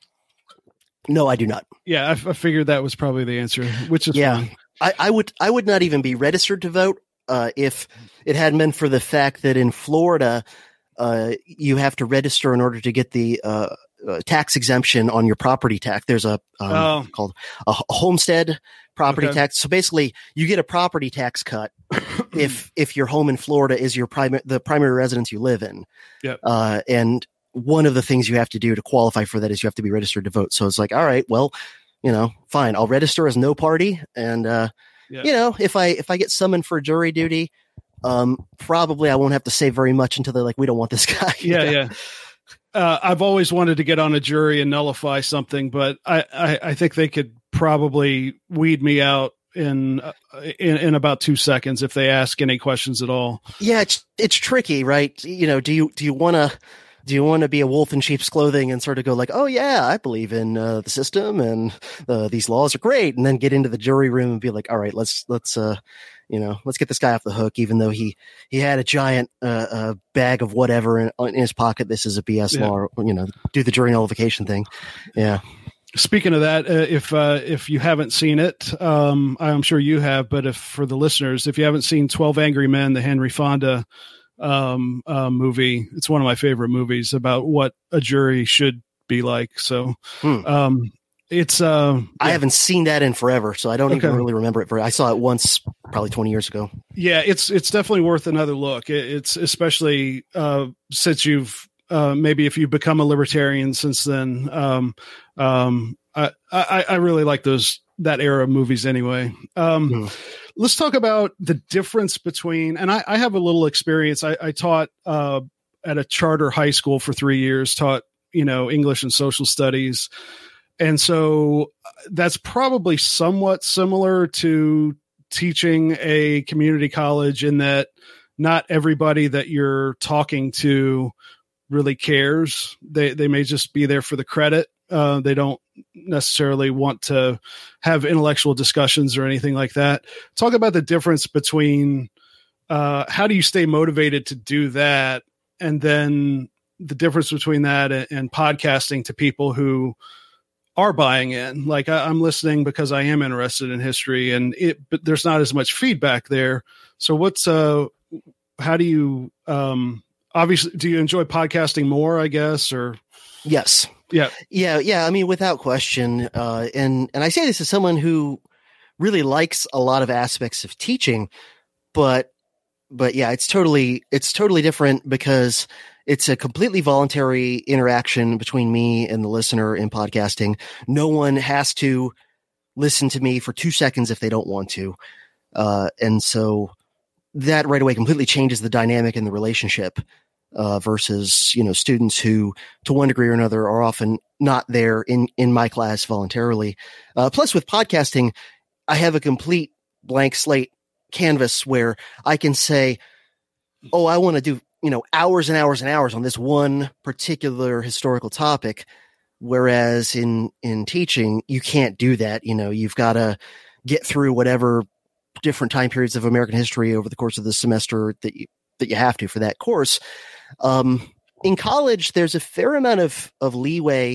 No, I do not. Yeah, I, I figured that was probably the answer, which is yeah. fine. I, I would I would not even be registered to vote uh, if it hadn't been for the fact that in Florida, uh, you have to register in order to get the uh, uh, tax exemption on your property tax. There's a um, oh. called a homestead property okay. tax. So basically, you get a property tax cut if if your home in Florida is your primary the primary residence you live in. Yep. Uh, and one of the things you have to do to qualify for that is you have to be registered to vote. So it's like, all right, well, you know, fine. I'll register as no party. And, uh, yeah. you know, if I, if I get summoned for jury duty, um, probably I won't have to say very much until they're like, we don't want this guy. Yeah. Yeah. Uh, I've always wanted to get on a jury and nullify something, but I, I, I think they could probably weed me out in, uh, in, in about two seconds if they ask any questions at all. Yeah. It's, it's tricky, right? You know, do you, do you want to, Do you want to be a wolf in sheep's clothing and sort of go like, oh yeah, I believe in uh, the system and uh, these laws are great, and then get into the jury room and be like, all right, let's let's uh, you know, let's get this guy off the hook, even though he he had a giant uh, uh, bag of whatever in, in his pocket. This is a B S yeah. law, or, you know, do the jury nullification thing. Yeah. Speaking of that, uh, if uh, if you haven't seen it, um, I'm sure you have, but if for the listeners, if you haven't seen twelve Angry Men, the Henry Fonda um uh, movie, it's one of my favorite movies about what a jury should be like. So hmm. um it's uh yeah. I haven't seen that in forever, so I don't okay. even really remember it. For I saw it once probably twenty years ago. Yeah, it's it's definitely worth another look. It, it's especially uh since you've uh maybe if you've become a libertarian since then. um um I I, I really like those that era of movies anyway. um hmm. Let's talk about the difference between, and I, I have a little experience. I, I taught uh, at a charter high school for three years, taught, you know, English and social studies. And so that's probably somewhat similar to teaching a community college in that not everybody that you're talking to really cares. They, they may just be there for the credit. Uh, they don't necessarily want to have intellectual discussions or anything like that. Talk about the difference between uh, how do you stay motivated to do that, and then the difference between that and, and podcasting to people who are buying in. Like I, I'm listening because I am interested in history, and it, but there's not as much feedback there. So what's uh, how do you um, obviously do you enjoy podcasting more? I guess or yes. Yeah. Yeah. Yeah. I mean, without question. Uh, and, and I say this as someone who really likes a lot of aspects of teaching, but, but yeah, it's totally, it's totally different because it's a completely voluntary interaction between me and the listener in podcasting. No one has to listen to me for two seconds if they don't want to. Uh, and so that right away completely changes the dynamic in the relationship. Uh, versus, you know, students who, to one degree or another, are often not there in, in my class voluntarily. Uh, plus, with podcasting, I have a complete blank slate canvas where I can say, oh, I want to do, you know, hours and hours and hours on this one particular historical topic. Whereas in, in teaching, you can't do that. You know, you've got to get through whatever different time periods of American history over the course of the semester that you, that you have to for that course. Um, in college, there's a fair amount of, of leeway,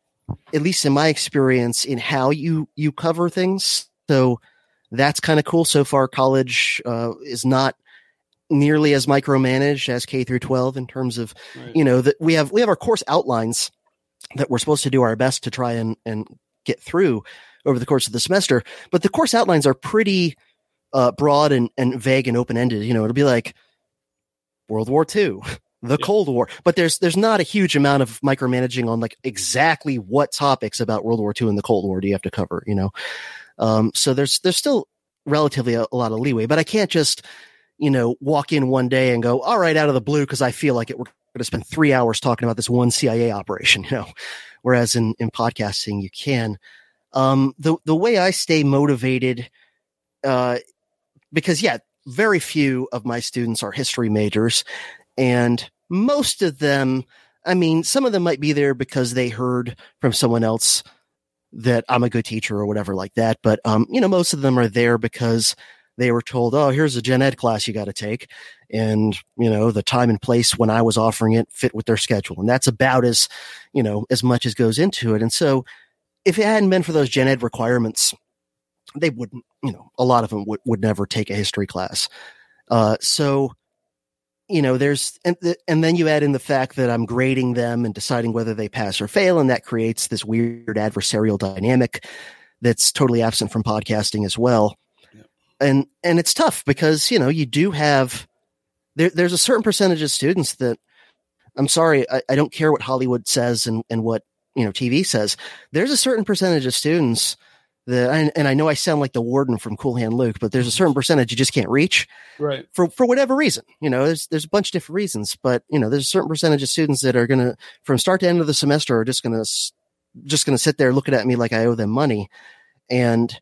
at least in my experience, in how you, you cover things. So that's kind of cool. So far, college, uh, is not nearly as micromanaged as K through twelve in terms of, right. you know, that we have, we have our course outlines that we're supposed to do our best to try and, and get through over the course of the semester. But the course outlines are pretty, uh, broad and, and vague and open-ended. You know, it'll be like World War Two. The yeah. Cold War, but there's there's not a huge amount of micromanaging on like exactly what topics about World War Two and the Cold War do you have to cover, you know. Um, so there's there's still relatively a, a lot of leeway, but I can't just, you know, walk in one day and go, all right, out of the blue, because I feel like it, we're going to spend three hours talking about this one C I A operation, you know. whereas in, in podcasting, you can. Um, the, the way I stay motivated, uh, because yeah, very few of my students are history majors, and most of them, I mean, some of them might be there because they heard from someone else that I'm a good teacher or whatever like that. But, um, you know, most of them are there because they were told, oh, here's a gen ed class you got to take. And, you know, the time and place when I was offering it fit with their schedule. And that's about as, you know, as much as goes into it. And so if it hadn't been for those gen ed requirements, they wouldn't, you know, a lot of them would, would never take a history class. Uh, so, you know, there's, and, th- and then you add in the fact that I'm grading them and deciding whether they pass or fail. And that creates this weird adversarial dynamic that's totally absent from podcasting as well. Yeah. And, and it's tough because, you know, you do have, there, there's a certain percentage of students that, I'm sorry, I, I don't care what Hollywood says and, and what, you know, T V says. There's a certain percentage of students that, I, and I know I sound like the warden from Cool Hand Luke, but there's a certain percentage you just can't reach, right? For for whatever reason, you know, there's there's a bunch of different reasons, but you know, there's a certain percentage of students that are gonna, from start to end of the semester, are just gonna just gonna sit there looking at me like I owe them money, and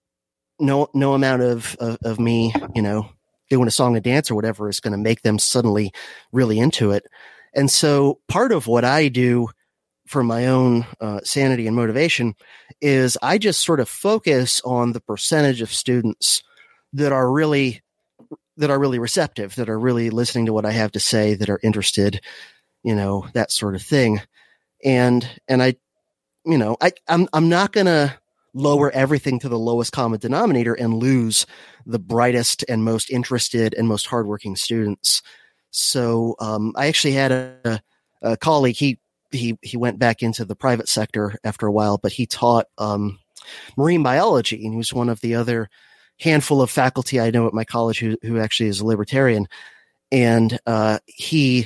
no no amount of of, of me, you know, doing a song and dance or whatever is going to make them suddenly really into it. And so part of what I do for my own uh, sanity and motivation is I just sort of focus on the percentage of students that are really, that are really receptive, that are really listening to what I have to say, that are interested, you know, that sort of thing. And, and I, you know, I, I'm, I'm not going to lower everything to the lowest common denominator and lose the brightest and most interested and most hardworking students. So, um, I actually had a, a colleague, he, He he went back into the private sector after a while, but he taught um, marine biology, and he was one of the other handful of faculty I know at my college who who actually is a libertarian. And uh, he,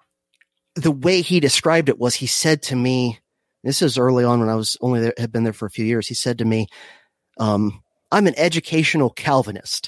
the way he described it was, he said to me, this is early on when I was only there, had been there for a few years. He said to me, um, "I'm an educational Calvinist.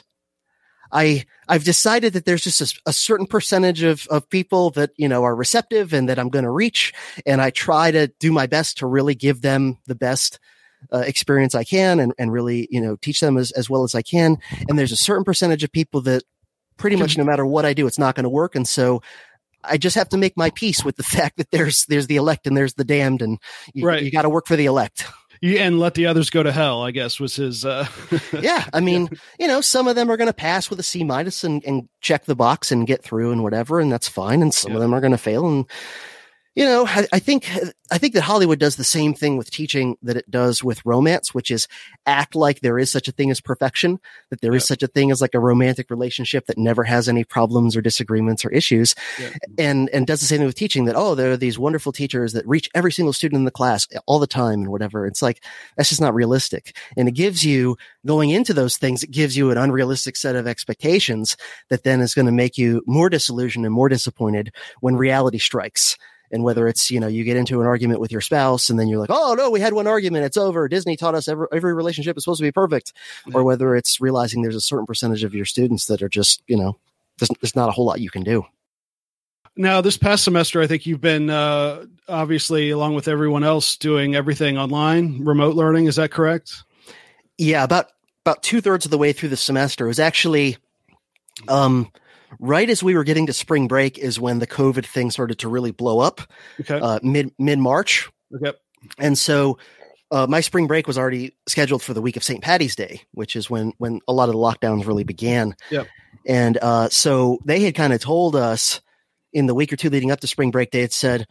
I, I've decided that there's just a, a certain percentage of, of people that, you know, are receptive and that I'm going to reach. And I try to do my best to really give them the best uh, experience I can and, and really, you know, teach them as, as well as I can. And there's a certain percentage of people that pretty much no matter what I do, it's not going to work. And so I just have to make my peace with the fact that there's, there's the elect and there's the damned, and you, right. you got to work for the elect." You, and let the others go to hell, I guess, was his. Uh... yeah. I mean, you know, some of them are going to pass with a C minus and, and check the box and get through and whatever, and that's fine. And some yeah. of them are going to fail. And, you know, I, I think, I think that Hollywood does the same thing with teaching that it does with romance, which is act like there is such a thing as perfection, that there yeah. is such a thing as like a romantic relationship that never has any problems or disagreements or issues. Yeah. And, and does the same thing with teaching, that, oh, there are these wonderful teachers that reach every single student in the class all the time and whatever. It's like, that's just not realistic. And it gives you, going into those things, it gives you an unrealistic set of expectations that then is going to make you more disillusioned and more disappointed when reality strikes. And whether it's, you know, you get into an argument with your spouse and then you're like, oh no, we had one argument, it's over. Disney taught us every, every relationship is supposed to be perfect. Mm-hmm. Or whether it's realizing there's a certain percentage of your students that are just, you know, there's, there's not a whole lot you can do. Now, this past semester, I think you've been, uh, obviously, along with everyone else, doing everything online, remote learning. Is that correct? Yeah, about, about two thirds of the way through the semester. It was actually, um, right as we were getting to spring break is when the COVID thing started to really blow up. Okay. Uh, mid, mid March. Okay. And so, uh, my spring break was already scheduled for the week of Saint Patty's Day, which is when, when a lot of the lockdowns really began. Yeah. And, uh, so they had kind of told us in the week or two leading up to spring break, they had said,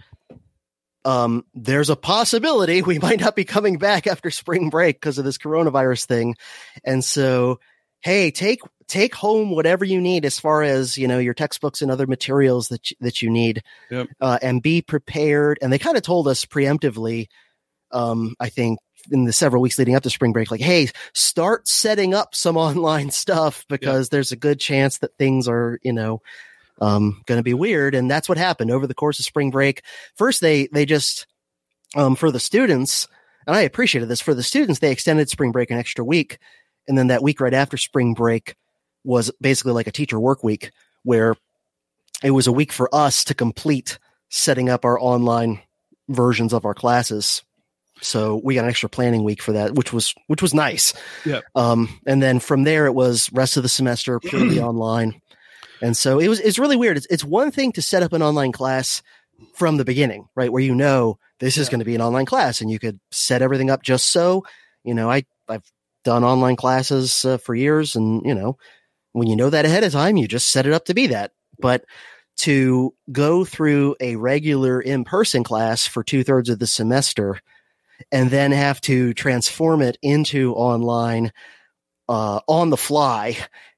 um, there's a possibility we might not be coming back after spring break because of this coronavirus thing. And so, hey, take, take home whatever you need as far as, you know, your textbooks and other materials that, you, that you need, yep. uh, and be prepared. And they kind of told us preemptively, um, I think in the several weeks leading up to spring break, like, hey, start setting up some online stuff because yep. there's a good chance that things are, you know, um, going to be weird. And that's what happened over the course of spring break. First, they, they just, um, for the students, and I appreciated this, for the students, they extended spring break an extra week. And then that week right after spring break was basically like a teacher work week, where it was a week for us to complete setting up our online versions of our classes. So we got an extra planning week for that, which was which was nice. Yeah. Um, and then from there, it was rest of the semester purely online. And so it was it's really weird. It's, it's one thing to set up an online class from the beginning, right, where you know this is Yeah. going to be an online class, and you could set everything up just so. You know, I I've done online classes uh, for years, and you know, when you know that ahead of time, you just set it up to be that. But to go through a regular in-person class for two thirds of the semester and then have to transform it into online uh, on the fly.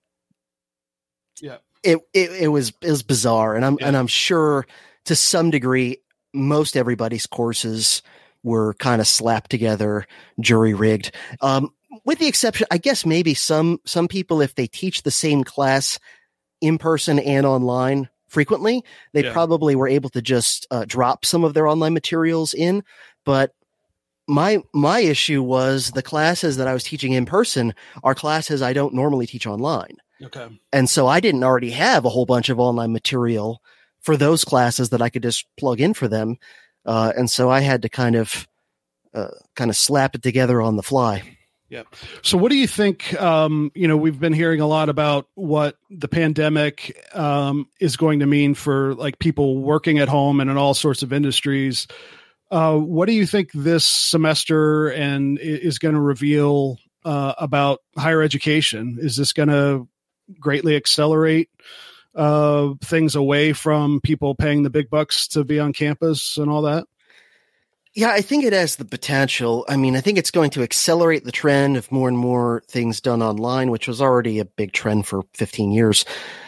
Yeah. It, it, it was, it was bizarre. And I'm, Yeah. and I'm sure to some degree, most everybody's courses were kind of slapped together, jury rigged. Um, with the exception, I guess maybe some, some people, if they teach the same class in person and online frequently, they Yeah. probably were able to just uh, drop some of their online materials in. But my my issue was the classes that I was teaching in person are classes I don't normally teach online. Okay. And so I didn't already have a whole bunch of online material for those classes that I could just plug in for them. Uh, and so I had to kind of uh, kind of slap it together on the fly. Yeah. So what do you think, um, you know, we've been hearing a lot about what the pandemic um, is going to mean for like people working at home and in all sorts of industries. Uh, what do you think this semester and is going to reveal uh, about higher education? Is this going to greatly accelerate uh, things away from people paying the big bucks to be on campus and all that? Yeah, I think it has the potential. I mean, I think it's going to accelerate the trend of more and more things done online, which was already a big trend for fifteen years.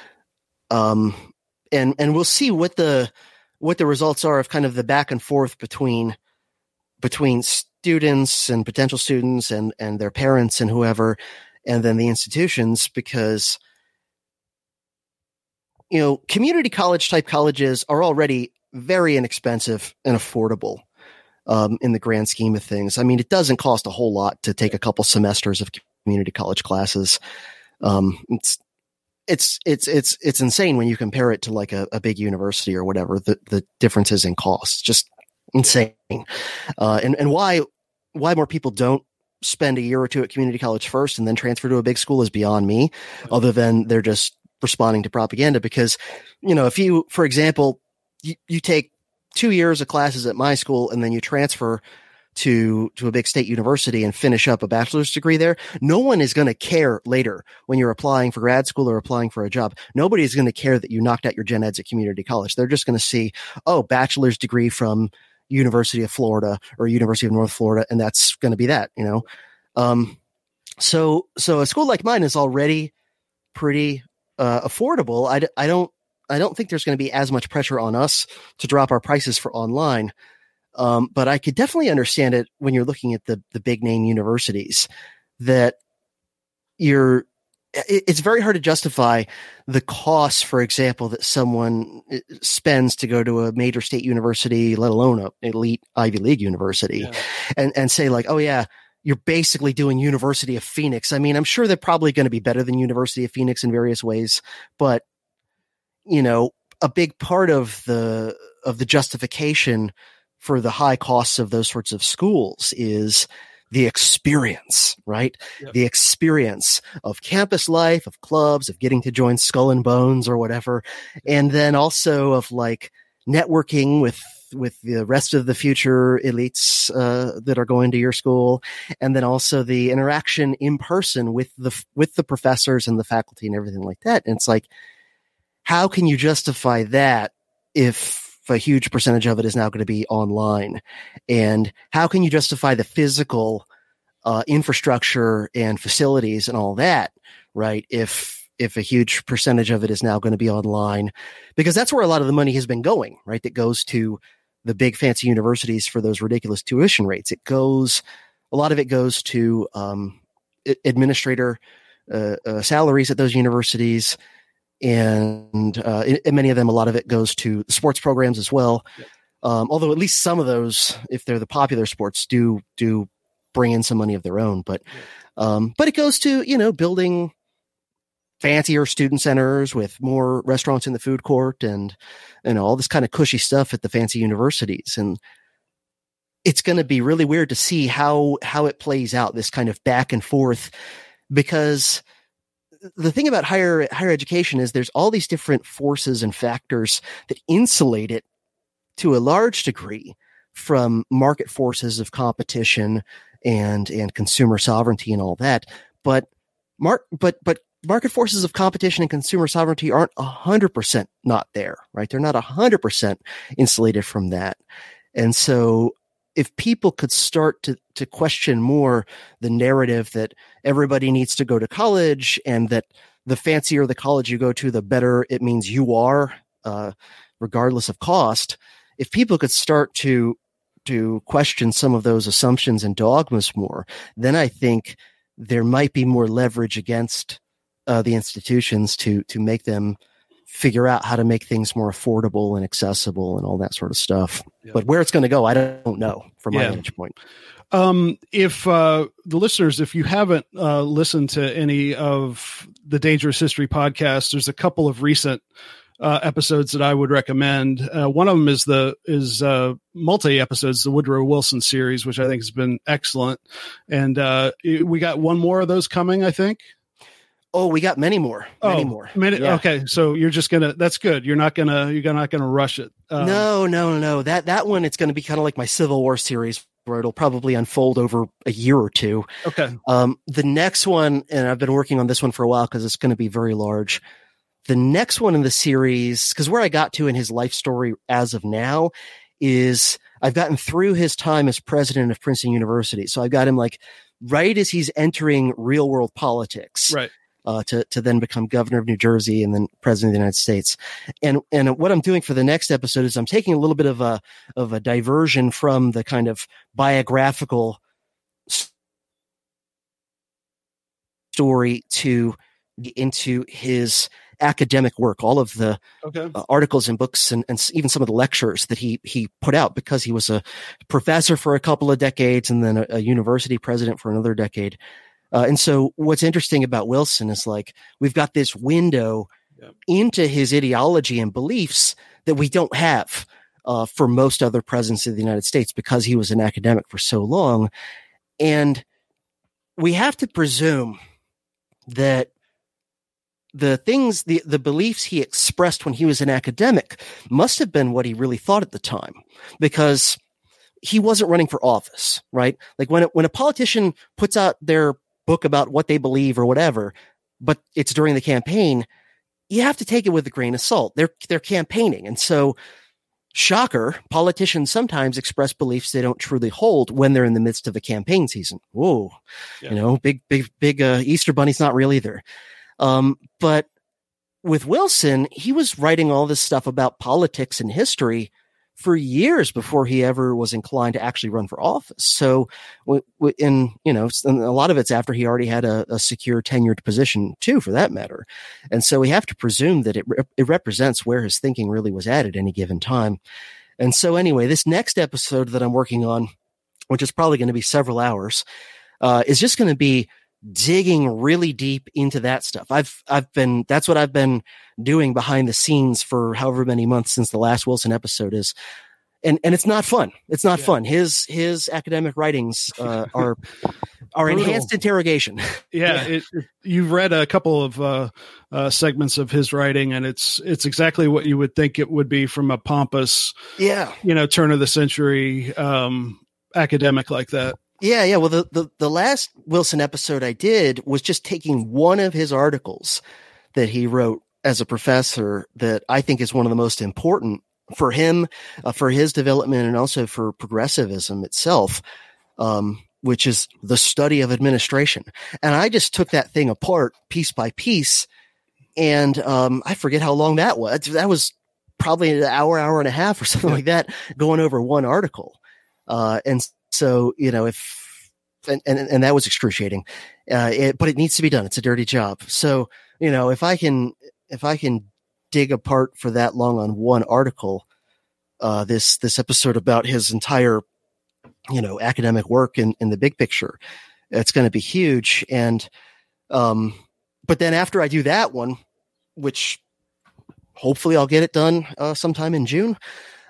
Um, and, and we'll see what the, what the results are of kind of the back and forth between, between students and potential students and, and their parents and whoever, and then the institutions, because, you know, community college type colleges are already very inexpensive and affordable. Um, in the grand scheme of things. I mean, it doesn't cost a whole lot to take a couple semesters of community college classes. Um, it's, it's, it's, it's, it's insane when you compare it to like a, a big university or whatever, the, the differences in costs, just insane. Uh, and, and why, why more people don't spend a year or two at community college first and then transfer to a big school is beyond me, other than they're just responding to propaganda. Because, you know, if you, for example, you, you take two years of classes at my school and then you transfer to, to a big state university and finish up a bachelor's degree there, no one is going to care later when you're applying for grad school or applying for a job. Nobody is going to care that you knocked out your gen eds at community college. They're just going to see, oh, bachelor's degree from University of Florida or University of North Florida. And that's going to be that, you know? Um, so, so a school like mine is already pretty, uh, affordable. I, I don't, I don't think there's going to be as much pressure on us to drop our prices for online. Um, but I could definitely understand it when you're looking at the, the big name universities that you're, it, it's very hard to justify the costs, for example, that someone spends to go to a major state university, let alone an elite Ivy League university, Yeah. and, and say like, oh yeah, you're basically doing University of Phoenix. I mean, I'm sure they're probably going to be better than University of Phoenix in various ways, but you know, a big part of the, of the justification for the high costs of those sorts of schools is the experience, right? Yep. The experience of campus life, of clubs, of getting to join Skull and Bones or whatever. And then also of like networking with, with the rest of the future elites, uh, that are going to your school. And then also the interaction in person with the, with the professors and the faculty and everything like that. And it's like, how can you justify that if a huge percentage of it is now going to be online? And how can you justify the physical uh, infrastructure and facilities and all that, right? If if a huge percentage of it is now going to be online, because that's where a lot of the money has been going, right? That goes to the big fancy universities for those ridiculous tuition rates. It goes, a lot of it goes to um, administrator uh, uh, salaries at those universities. And, uh, in, in many of them, a lot of it goes to the sports programs as well. Yeah. Um, although at least some of those, if they're the popular sports, do, do bring in some money of their own. But, um, but it goes to, you know, building fancier student centers with more restaurants in the food court and, and all this kind of cushy stuff at the fancy universities. And, it's going to be really weird to see how, how it plays out, this kind of back and forth, because the thing about higher, higher education is there's all these different forces and factors that insulate it to a large degree from market forces of competition and, and consumer sovereignty and all that. But mark, but, but market forces of competition and consumer sovereignty aren't a hundred percent not there, right? They're not a hundred percent insulated from that. And so if people could start to, to question more the narrative that everybody needs to go to college, and that the fancier the college you go to, the better it means you are, uh, regardless of cost. If people could start to, to question some of those assumptions and dogmas more, then I think there might be more leverage against uh, the institutions to, to make them figure out how to make things more affordable and accessible and all that sort of stuff. Yeah. But where it's going to go, I don't know from my yeah. vantage point. Um, if uh, the listeners, if you haven't uh, listened to any of the Dangerous History podcasts, there's a couple of recent uh, episodes that I would recommend. Uh, one of them is the is uh, multi episodes, the Woodrow Wilson series, which I think has been excellent. And uh, we got one more of those coming, I think. Oh, we got many more, many oh, more. Many, yeah. Okay. So you're just going to, that's good. You're not going to, you're not going to rush it. Um, no, no, no. That, that one, it's going to be kind of like my Civil War series, where it'll probably unfold over a year or two. Okay. Um, the next one, and I've been working on this one for a while because it's going to be very large. The next one in the series, because where I got to in his life story as of now is I've gotten through his time as president of Princeton University. So I've got him like right as he's entering real world politics. Right. Uh, to, to then become governor of New Jersey and then president of the United States. And, and what I'm doing for the next episode is I'm taking a little bit of a, of a diversion from the kind of biographical story to into his academic work, all of the okay. uh, articles and books and, and even some of the lectures that he, he put out, because he was a professor for a couple of decades and then a, a university president for another decade. Uh, and so what's interesting about Wilson is like, we've got this window yeah. into his ideology and beliefs that we don't have uh, for most other presidents of the United States, because he was an academic for so long. And we have to presume that the things, the, the beliefs he expressed when he was an academic must have been what he really thought at the time, because he wasn't running for office, right? Like when, it, when a politician puts out their book about what they believe or whatever, but it's during the campaign, you have to take it with a grain of salt. They're, they're campaigning. And so, shocker, politicians sometimes express beliefs they don't truly hold when they're in the midst of a campaign season. Whoa, yeah. you know, big, big, big, uh, Easter bunny's not real either. Um, but with Wilson, he was writing all this stuff about politics and history for years before he ever was inclined to actually run for office. So, in, you know, a lot of it's after he already had a, a secure tenured position too, for that matter. And so we have to presume that it, re- it represents where his thinking really was at at any given time. And so anyway, this next episode that I'm working on, which is probably going to be several hours, uh, is just going to be digging really deep into that stuff. I've, I've been, that's what I've been doing behind the scenes for however many months since the last Wilson episode is. And, and it's not fun. It's not yeah. fun. His, his academic writings, uh, are, are enhanced interrogation. Yeah. yeah. It, it, you've read a couple of, uh, uh, segments of his writing, and it's, it's exactly what you would think it would be from a pompous, yeah, you know, turn of the century, um, academic like that. Yeah, yeah. Well, the, the, the last Wilson episode I did was just taking one of his articles that he wrote as a professor that I think is one of the most important for him, uh, for his development, and also for progressivism itself, um, which is the study of administration. And I just took that thing apart piece by piece. And um, I forget how long that was. That was probably an hour, hour and a half or something like that, going over one article. Uh, and So, you know, if, and, and, and that was excruciating, uh, it, but it needs to be done. It's a dirty job. So, you know, if I can, if I can dig apart for that long on one article, uh, this, this episode about his entire, you know, academic work in, in the big picture, it's going to be huge. And, um, but then after I do that one, which hopefully I'll get it done, uh, sometime in June,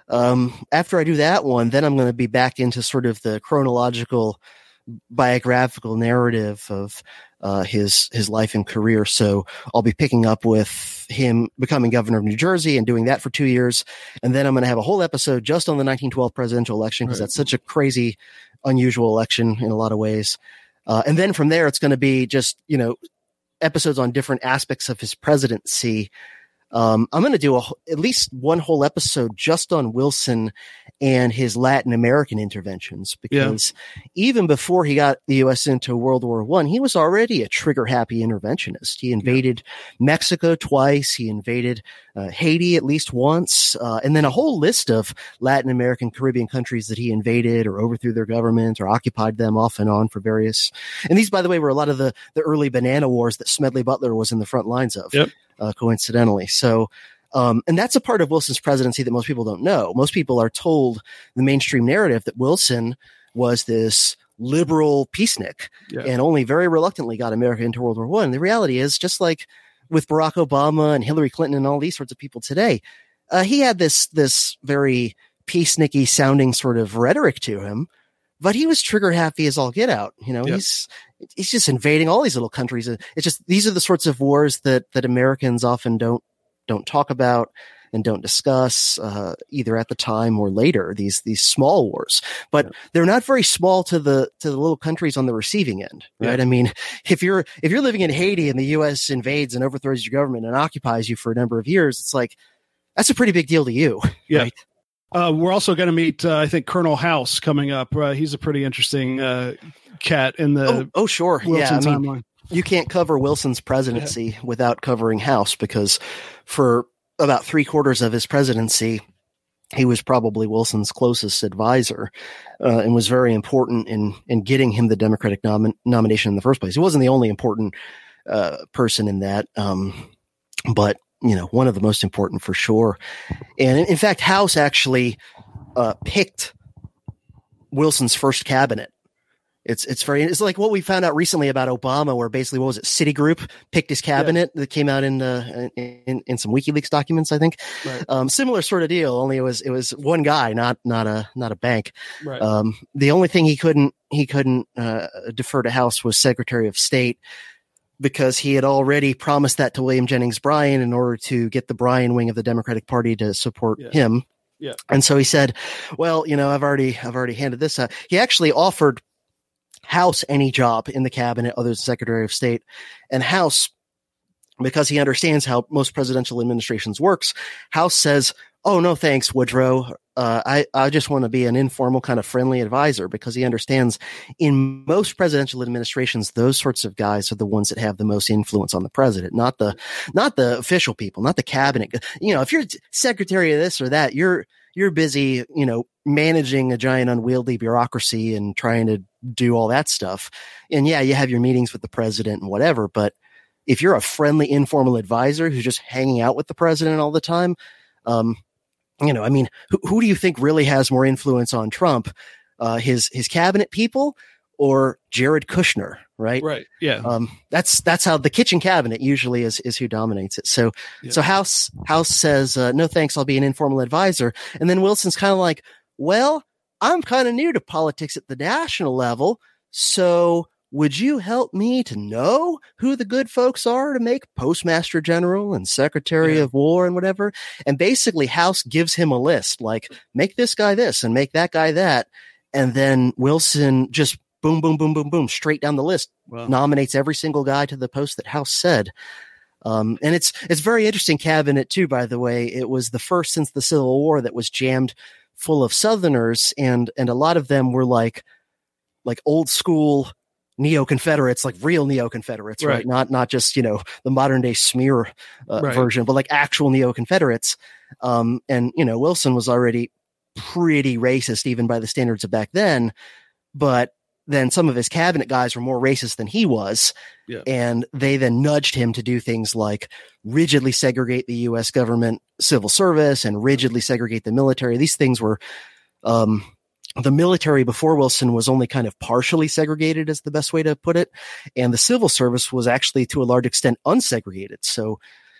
Um, after I do that one, then I'm going to be back into sort of the chronological biographical narrative of uh, his his life and career. So I'll be picking up with him becoming governor of New Jersey and doing that for two years. And then I'm going to have a whole episode just on the nineteen twelve presidential election because right. that's such a crazy, unusual election in a lot of ways. Uh, and then from there, it's going to be just, you know, episodes on different aspects of his presidency. Um, I'm going to do a, at least one whole episode just on Wilson and his Latin American interventions, because yeah. even before he got the U S into World War One, he was already a trigger happy interventionist. He invaded yeah. Mexico twice. He invaded uh, Haiti at least once, uh, and then a whole list of Latin American, Caribbean countries that he invaded or overthrew their government or occupied them off and on for various. And these, by the way, were a lot of the, the early banana wars that Smedley Butler was in the front lines of. Yep. Uh, coincidentally. So, um, and that's a part of Wilson's presidency that most people don't know. Most people are told the mainstream narrative that Wilson was this liberal peacenik yeah. and only very reluctantly got America into World War One. The reality is, just like with Barack Obama and Hillary Clinton and all these sorts of people today, uh, he had this, this very peacenicky sounding sort of rhetoric to him, but he was trigger happy as all get out. You know, yep. he's, he's just invading all these little countries. It's just, these are the sorts of wars that, that Americans often don't, don't talk about and don't discuss, uh, either at the time or later, these, these small wars, but yeah. they're not very small to the, to the little countries on the receiving end, right? Yeah. I mean, if you're, if you're living in Haiti and the U S invades and overthrows your government and occupies you for a number of years, it's like, that's a pretty big deal to you. Yeah. Right? Uh, we're also going to meet, uh, I think, Colonel House coming up. Uh, he's a pretty interesting uh, cat in the oh, oh sure, Wilson yeah. I mean, timeline. You can't cover Wilson's presidency yeah. without covering House, because for about three quarters of his presidency, he was probably Wilson's closest advisor, uh, and was very important in in getting him the Democratic nom- nomination in the first place. He wasn't the only important uh, person in that, um, but. You know, one of the most important for sure. And in, in fact, House actually uh, picked Wilson's first cabinet. It's it's very it's like what we found out recently about Obama, where basically, what was it, Citigroup picked his cabinet yeah. that came out in, uh, in in some WikiLeaks documents, I think. Right. Um, similar sort of deal, only it was it was one guy, not not a not a bank. Right. Um, the only thing he couldn't he couldn't uh, defer to House was Secretary of State, because he had already promised that to William Jennings Bryan in order to get the Bryan wing of the Democratic Party to support yeah. him. Yeah. And so he said, well, you know, I've already, I've already handed this out. He actually offered House any job in the cabinet other than Secretary of State, and House, because he understands how most presidential administrations works, House says, oh, no, thanks, Woodrow. Uh, I, I just want to be an informal kind of friendly advisor, because he understands in most presidential administrations, those sorts of guys are the ones that have the most influence on the president, not the, not the official people, not the cabinet. You know, if you're secretary of this or that, you're, you're busy, you know, managing a giant unwieldy bureaucracy and trying to do all that stuff. And yeah, you have your meetings with the president and whatever, but if you're a friendly, informal advisor who's just hanging out with the president all the time, um, you know, I mean, who, who do you think really has more influence on Trump? Uh, his his cabinet people or Jared Kushner, right? Right. Yeah. Um, that's that's how the kitchen cabinet usually is is who dominates it. So yeah. so House House says, uh, no thanks, I'll be an informal advisor. And then Wilson's kind of like, well, I'm kind of new to politics at the national level, so would you help me to know who the good folks are to make Postmaster General and Secretary yeah. of War and whatever? And basically House gives him a list, like, make this guy this and make that guy that. And then Wilson just boom, boom, boom, boom, boom, straight down the list, wow. nominates every single guy to the post that House said. Um, and it's, it's very interesting cabinet too, by the way. It was the first since the Civil War that was jammed full of Southerners, and, and a lot of them were like, like old school neo-Confederates, like real neo-Confederates, right? right? Not, not just, you know, the modern day smear uh, right. version, but like actual neo-Confederates. Um, and, you know, Wilson was already pretty racist, even by the standards of back then, but then some of his cabinet guys were more racist than he was. Yeah. And they then nudged him to do things like rigidly segregate the U S government civil service and rigidly segregate the military. These things were, um, the military before Wilson was only kind of partially segregated, is the best way to put it. And the civil service was actually to a large extent unsegregated. So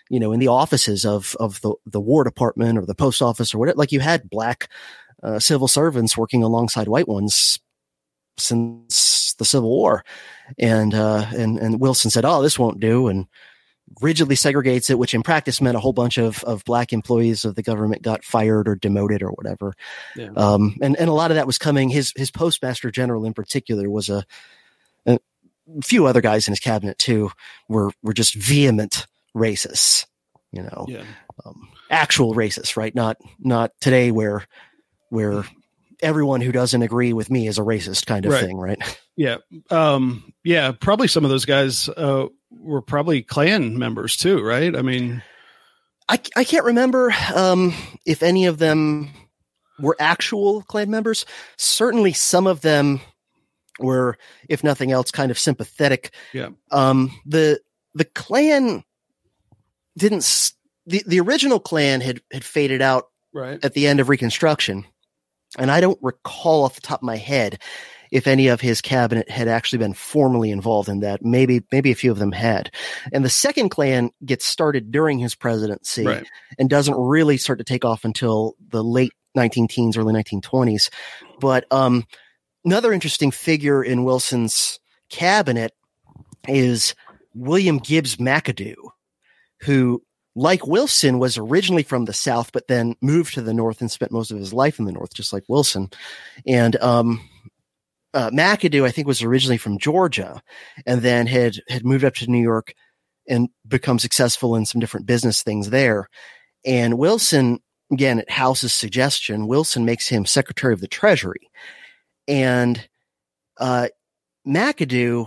you know, in the offices of, of the, the War Department or the post office or whatever. Like you had black uh, civil servants working alongside white ones since the Civil War. And, uh, and, and Wilson said, oh, this won't do. And rigidly segregates it, which in practice meant a whole bunch of, of black employees of the government got fired or demoted or whatever. Yeah. Um, and, and a lot of that was coming. His, his postmaster general in particular was a, a few other guys in his cabinet too, were, were just vehement racists, you know, yeah. um, actual racists, right? Not, not today where, where everyone who doesn't agree with me is a racist kind of right. thing. Right. Yeah. Um, yeah. Probably some of those guys, uh, were probably Klan members too, right? I mean, I, I can't remember um, if any of them were actual Klan members. Certainly some of them were, if nothing else, kind of sympathetic. Yeah. Um, the, the Klan didn't, the, the original Klan had, had faded out right at the end of Reconstruction. And I don't recall off the top of my head if any of his cabinet had actually been formally involved in that. Maybe, maybe a few of them had. And the second Klan gets started during his presidency right. and doesn't really start to take off until the late nineteen teens, early nineteen twenties. But, um, another interesting figure in Wilson's cabinet is William Gibbs McAdoo, who, like Wilson, was originally from the South, but then moved to the North and spent most of his life in the North, just like Wilson. And, um, Uh, McAdoo, I think, was originally from Georgia and then had, had moved up to New York and become successful in some different business things there. And Wilson, again, at House's suggestion, Wilson makes him Secretary of the Treasury. And uh, McAdoo,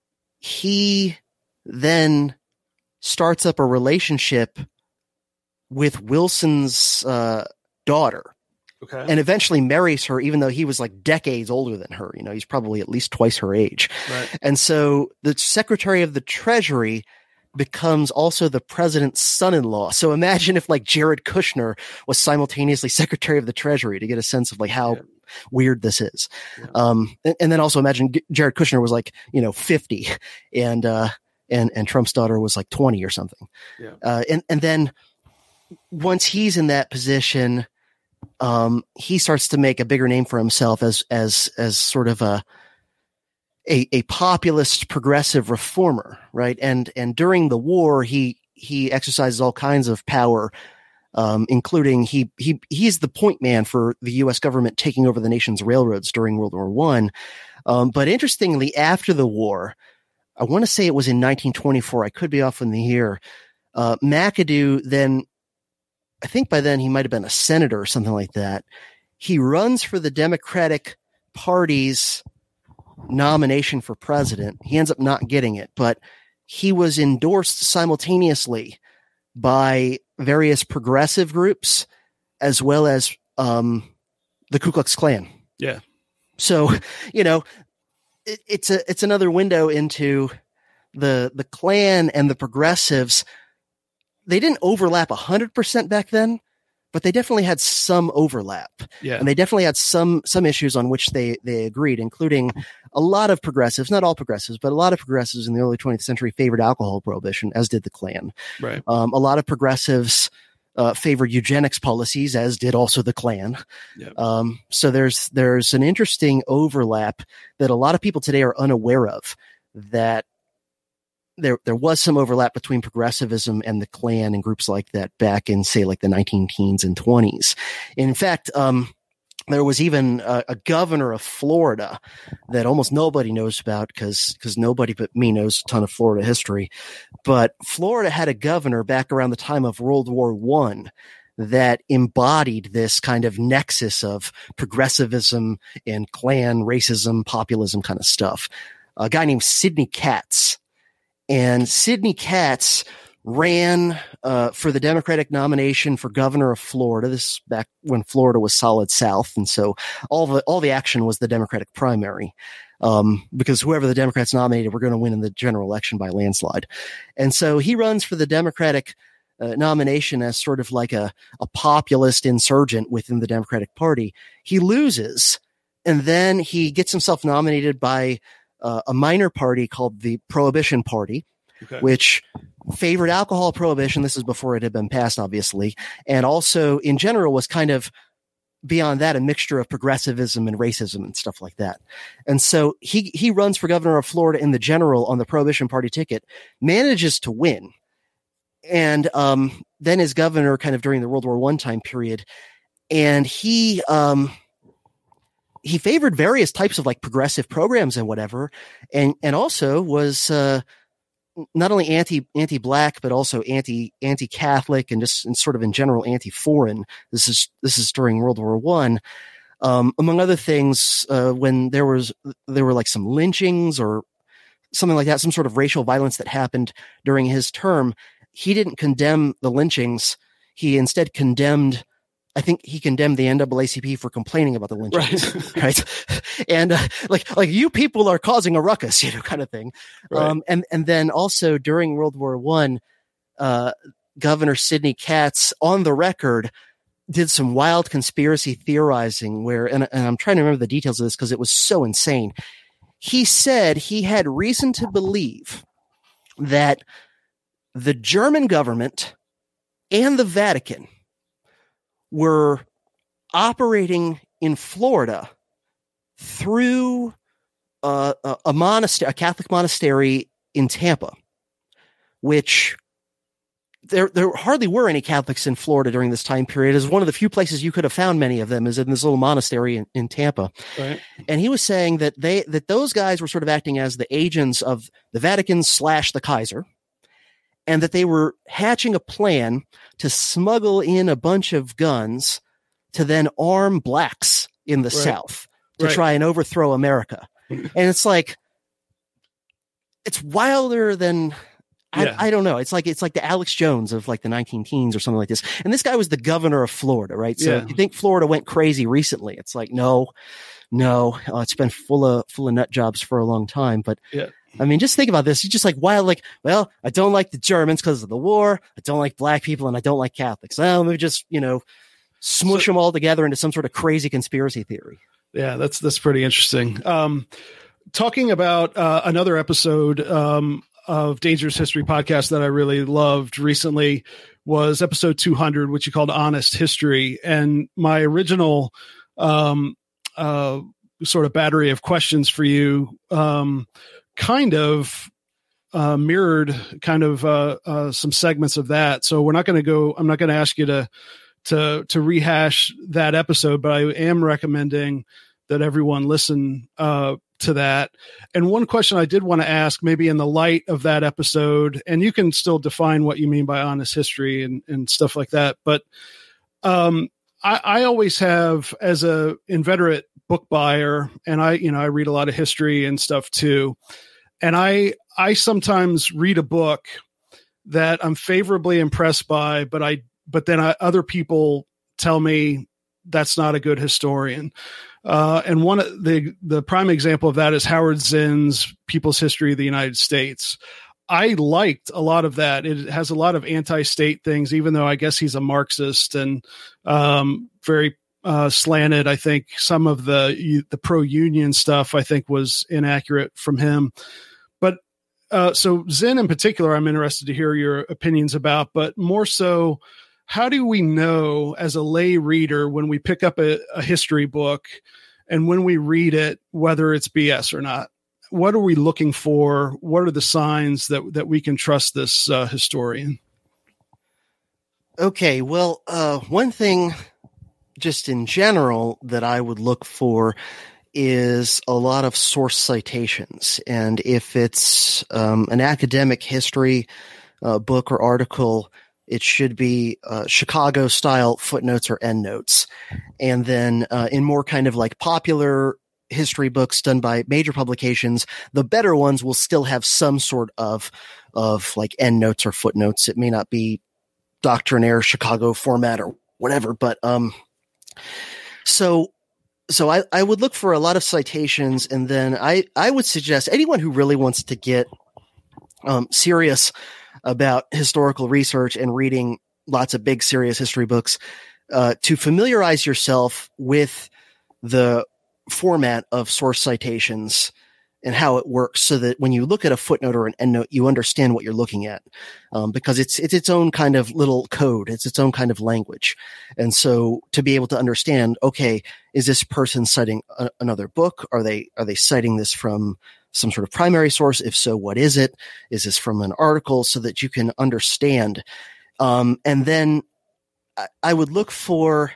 he then starts up a relationship with Wilson's uh, daughter. Okay. And eventually marries her, even though he was like decades older than her. You know, he's probably at least twice her age. Right. And so the Secretary of the Treasury becomes also the president's son-in-law. So imagine if like Jared Kushner was simultaneously Secretary of the Treasury, to get a sense of like how yeah. weird this is. Yeah. Um, and, and then also imagine G- Jared Kushner was like, you know, fifty and, uh, and, and Trump's daughter was like twenty or something. Yeah. Uh, and, and then once he's in that position, Um, he starts to make a bigger name for himself as, as, as sort of a, a, a populist progressive reformer, right? And, and during the war, he, he exercises all kinds of power, um, including he, he, he's the point man for the U S government taking over the nation's railroads during World War One. Um, but interestingly, after the war, I want to say it was in nineteen twenty-four. I could be off in the year. Uh, McAdoo then, I think by then he might have been a senator or something like that. He runs for the Democratic Party's nomination for president. He ends up not getting it, but he was endorsed simultaneously by various progressive groups as well as um, the Ku Klux Klan. Yeah. So, you know, it, it's a it's another window into the the Klan and the progressives. They didn't overlap one hundred percent back then, but they definitely had some overlap. Yeah. And they definitely had some some issues on which they, they agreed, including a lot of progressives, not all progressives, but a lot of progressives in the early twentieth century favored alcohol prohibition, as did the Klan. Right. Um, a lot of progressives uh, favored eugenics policies, as did also the Klan. Yep. Um, so there's there's an interesting overlap that a lot of people today are unaware of, that There, there was some overlap between progressivism and the Klan and groups like that back in, say, like the nineteen teens and twenties. In fact, um, there was even a, a governor of Florida that almost nobody knows about because, because nobody but me knows a ton of Florida history. But Florida had a governor back around the time of World War One that embodied this kind of nexus of progressivism and Klan, racism, populism kind of stuff. A guy named Sidney Katz. And Sidney Katz ran uh, for the Democratic nomination for governor of Florida. This is back when Florida was solid South, and so all the all the action was the Democratic primary, um, because whoever the Democrats nominated were going to win in the general election by landslide. And so he runs for the Democratic uh, nomination as sort of like a a populist insurgent within the Democratic Party. He loses, and then he gets himself nominated by Uh, a minor party called the Prohibition Party, okay. which favored alcohol prohibition. This is before it had been passed, obviously. And also, in general, was kind of beyond that, a mixture of progressivism and racism and stuff like that. And so he, he runs for governor of Florida in the general on the Prohibition Party ticket, manages to win. And um, then is governor kind of during the World War One time period. And he, um, he favored various types of like progressive programs and whatever. And, and also was, uh, not only anti, anti-black, but also anti, anti-Catholic and just and sort of in general anti-foreign. This is, this is during World War One. Um, among other things, uh, when there was, there were like some lynchings or something like that, some sort of racial violence that happened during his term. He didn't condemn the lynchings. He instead condemned, I think he condemned the N double A C P for complaining about the lynchings, right? right? And uh, like, like you people are causing a ruckus, you know, kind of thing. Right. Um, and and then also during World War One, uh, Governor Sidney Katz, on the record, did some wild conspiracy theorizing where, and, and I'm trying to remember the details of this because it was so insane. He said he had reason to believe that the German government and the Vatican were operating in Florida through uh, a, a monastery, a Catholic monastery in Tampa, which there there hardly were any Catholics in Florida during this time period. It was one of the few places you could have found many of them is in this little monastery in, in Tampa. Right. And he was saying that they that those guys were sort of acting as the agents of the Vatican slash the Kaiser, and that they were hatching a plan to smuggle in a bunch of guns to then arm blacks in the right. South to right. try and overthrow America. And it's like, it's wilder than, yeah. I, I don't know. It's like, it's like the Alex Jones of like the nineteen teens or something like this. And this guy was the governor of Florida, right? So yeah. if you think Florida went crazy recently, it's like, no, no, uh, it's been full of, full of nut jobs for a long time. But yeah. I mean, just think about this. You're just like, wild, like, well, I don't like the Germans because of the war. I don't like black people and I don't like Catholics. Well, let me just, you know, smush so, them all together into some sort of crazy conspiracy theory. Yeah, that's, that's pretty interesting. Um, talking about uh, another episode um, of Dangerous History Podcast that I really loved recently was episode two hundred, which you called Honest History. And my original um, uh, sort of battery of questions for you um, kind of uh, mirrored kind of uh, uh, some segments of that. So we're not going to go, I'm not going to ask you to, to, to rehash that episode, but I am recommending that everyone listen uh, to that. And one question I did want to ask, maybe in the light of that episode, and you can still define what you mean by honest history and, and stuff like that. But um, I, I always have, as a inveterate book buyer, and I, you know, I read a lot of history and stuff too. And I, I sometimes read a book that I'm favorably impressed by, but I, but then I, other people tell me that's not a good historian. Uh, and one of the, the prime example of that is Howard Zinn's People's History of the United States. I liked a lot of that. It has a lot of anti-state things, even though I guess he's a Marxist and um, very uh, slanted. I think some of the the pro-union stuff I think was inaccurate from him. But uh, so Zinn in particular, I'm interested to hear your opinions about, but more so, how do we know as a lay reader when we pick up a, a history book and when we read it, whether it's B S or not? What are we looking for? What are the signs that, that we can trust this uh, historian? Okay, well, uh, one thing just in general that I would look for is a lot of source citations. And if it's um, an academic history uh, book or article, it should be uh, Chicago style footnotes or endnotes. And then uh, in more kind of like popular history books done by major publications, the better ones will still have some sort of, of like endnotes or footnotes. It may not be doctrinaire Chicago format or whatever, but, um, so, so I, I would look for a lot of citations. And then I, I would suggest anyone who really wants to get, um, serious about historical research and reading lots of big, serious history books, uh, to familiarize yourself with the format of source citations and how it works, so that when you look at a footnote or an endnote, you understand what you're looking at, um, because it's it's its own kind of little code, it's its own kind of language, and so to be able to understand, okay, is this person citing a, another book? Are they are they citing this from some sort of primary source? If so, what is it? Is this from an article? So that you can understand, um, and then I, I would look for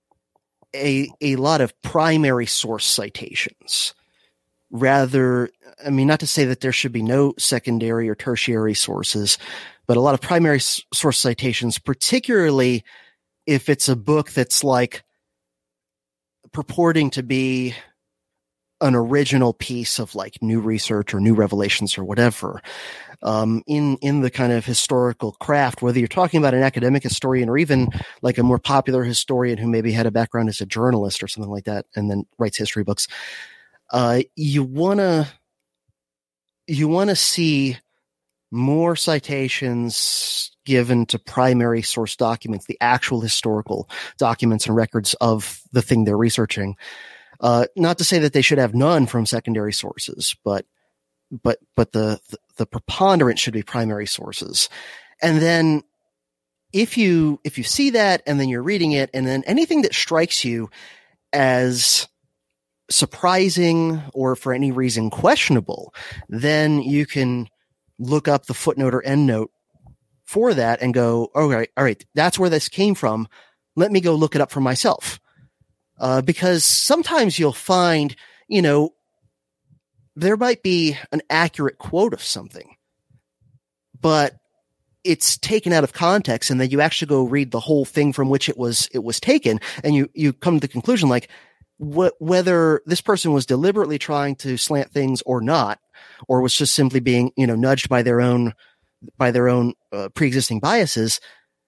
a a lot of primary source citations. Rather, I mean, not to say that there should be no secondary or tertiary sources, but a lot of primary s- source citations, particularly if it's a book that's like purporting to be an original piece of like new research or new revelations or whatever, um, in, in the kind of historical craft, whether you're talking about an academic historian or even like a more popular historian who maybe had a background as a journalist or something like that, and then writes history books. Uh, you wanna, you wanna see more citations given to primary source documents, the actual historical documents and records of the thing they're researching. Uh, not to say that they should have none from secondary sources, but, but, but the, the, the preponderance should be primary sources. And then if you, if you see that and then you're reading it, and then anything that strikes you as surprising or for any reason questionable, then you can look up the footnote or endnote for that and go, all right, all right, that's where this came from. Let me go look it up for myself. Uh, because sometimes you'll find, you know, there might be an accurate quote of something, but it's taken out of context, and then you actually go read the whole thing from which it was, it was taken. And you, you come to the conclusion, like, Wh- whether this person was deliberately trying to slant things or not, or was just simply being, you know, nudged by their own, by their own uh, pre-existing biases,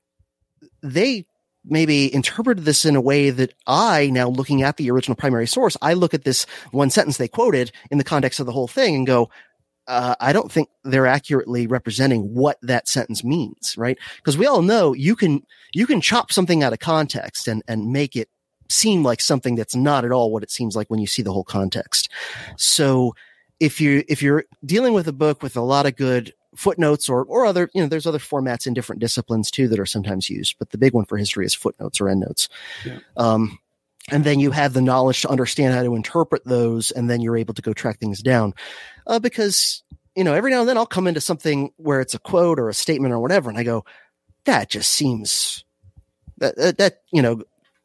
they maybe interpreted this in a way that I, now looking at the original primary source, I look at this one sentence they quoted in the context of the whole thing and go, uh, I don't think they're accurately representing what that sentence means, right? Because we all know you can, you can chop something out of context and, and make it seem like something that's not at all what it seems like when you see the whole context. So if you, if you're dealing with a book with a lot of good footnotes or, or other, you know, there's other formats in different disciplines too that are sometimes used, but the big one for history is footnotes or endnotes. Yeah. Um, and then you have the knowledge to understand how to interpret those, and then you're able to go track things down. Uh, because, you know, every now and then I'll come into something where it's a quote or a statement or whatever, and I go, that just seems that, that, that you know,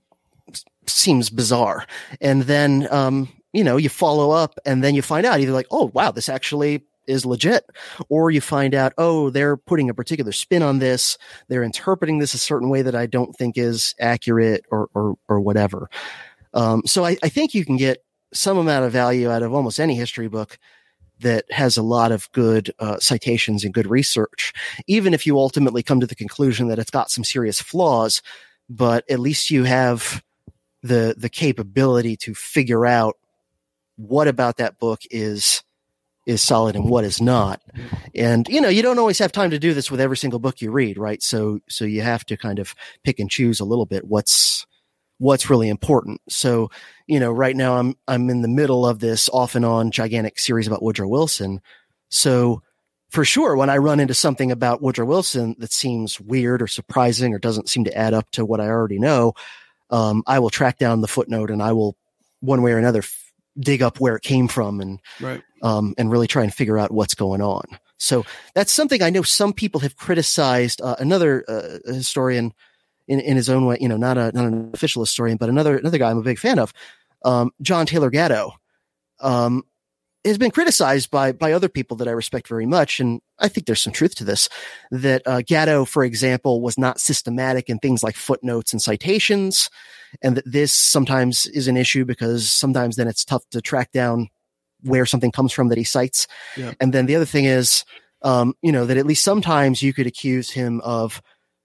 seems bizarre. And then, um, you know, you follow up and then you find out either like, oh, wow, this actually is legit. Or you find out, oh, they're putting a particular spin on this. They're interpreting this a certain way that I don't think is accurate or, or, or whatever. Um, so I, I think you can get some amount of value out of almost any history book that has a lot of good uh, citations and good research, even if you ultimately come to the conclusion that it's got some serious flaws, but at least you have the the capability to figure out what about that book is is solid and what is not. And, you know, you don't always have time to do this with every single book you read, right? So so you have to kind of pick and choose a little bit what's what's really important. So, you know, right now I'm I'm in the middle of this off and on gigantic series about Woodrow Wilson. So for sure, when I run into something about Woodrow Wilson that seems weird or surprising or doesn't seem to add up to what I already know, Um, I will track down the footnote and I will, one way or another, f- dig up where it came from and, right. um, and really try and figure out what's going on. So that's something I know some people have criticized. Uh, another uh, historian in, in his own way, you know, not a not an official historian, but another another guy I'm a big fan of, um, John Taylor Gatto, um, has been criticized by by other people that I respect very much, and I think there's some truth to this. That uh, Gatto, for example, was not systematic in things like footnotes and citations, and that this sometimes is an issue because sometimes then it's tough to track down where something comes from that he cites. Yeah. And then the other thing is, um, you know, that at least sometimes you could accuse him of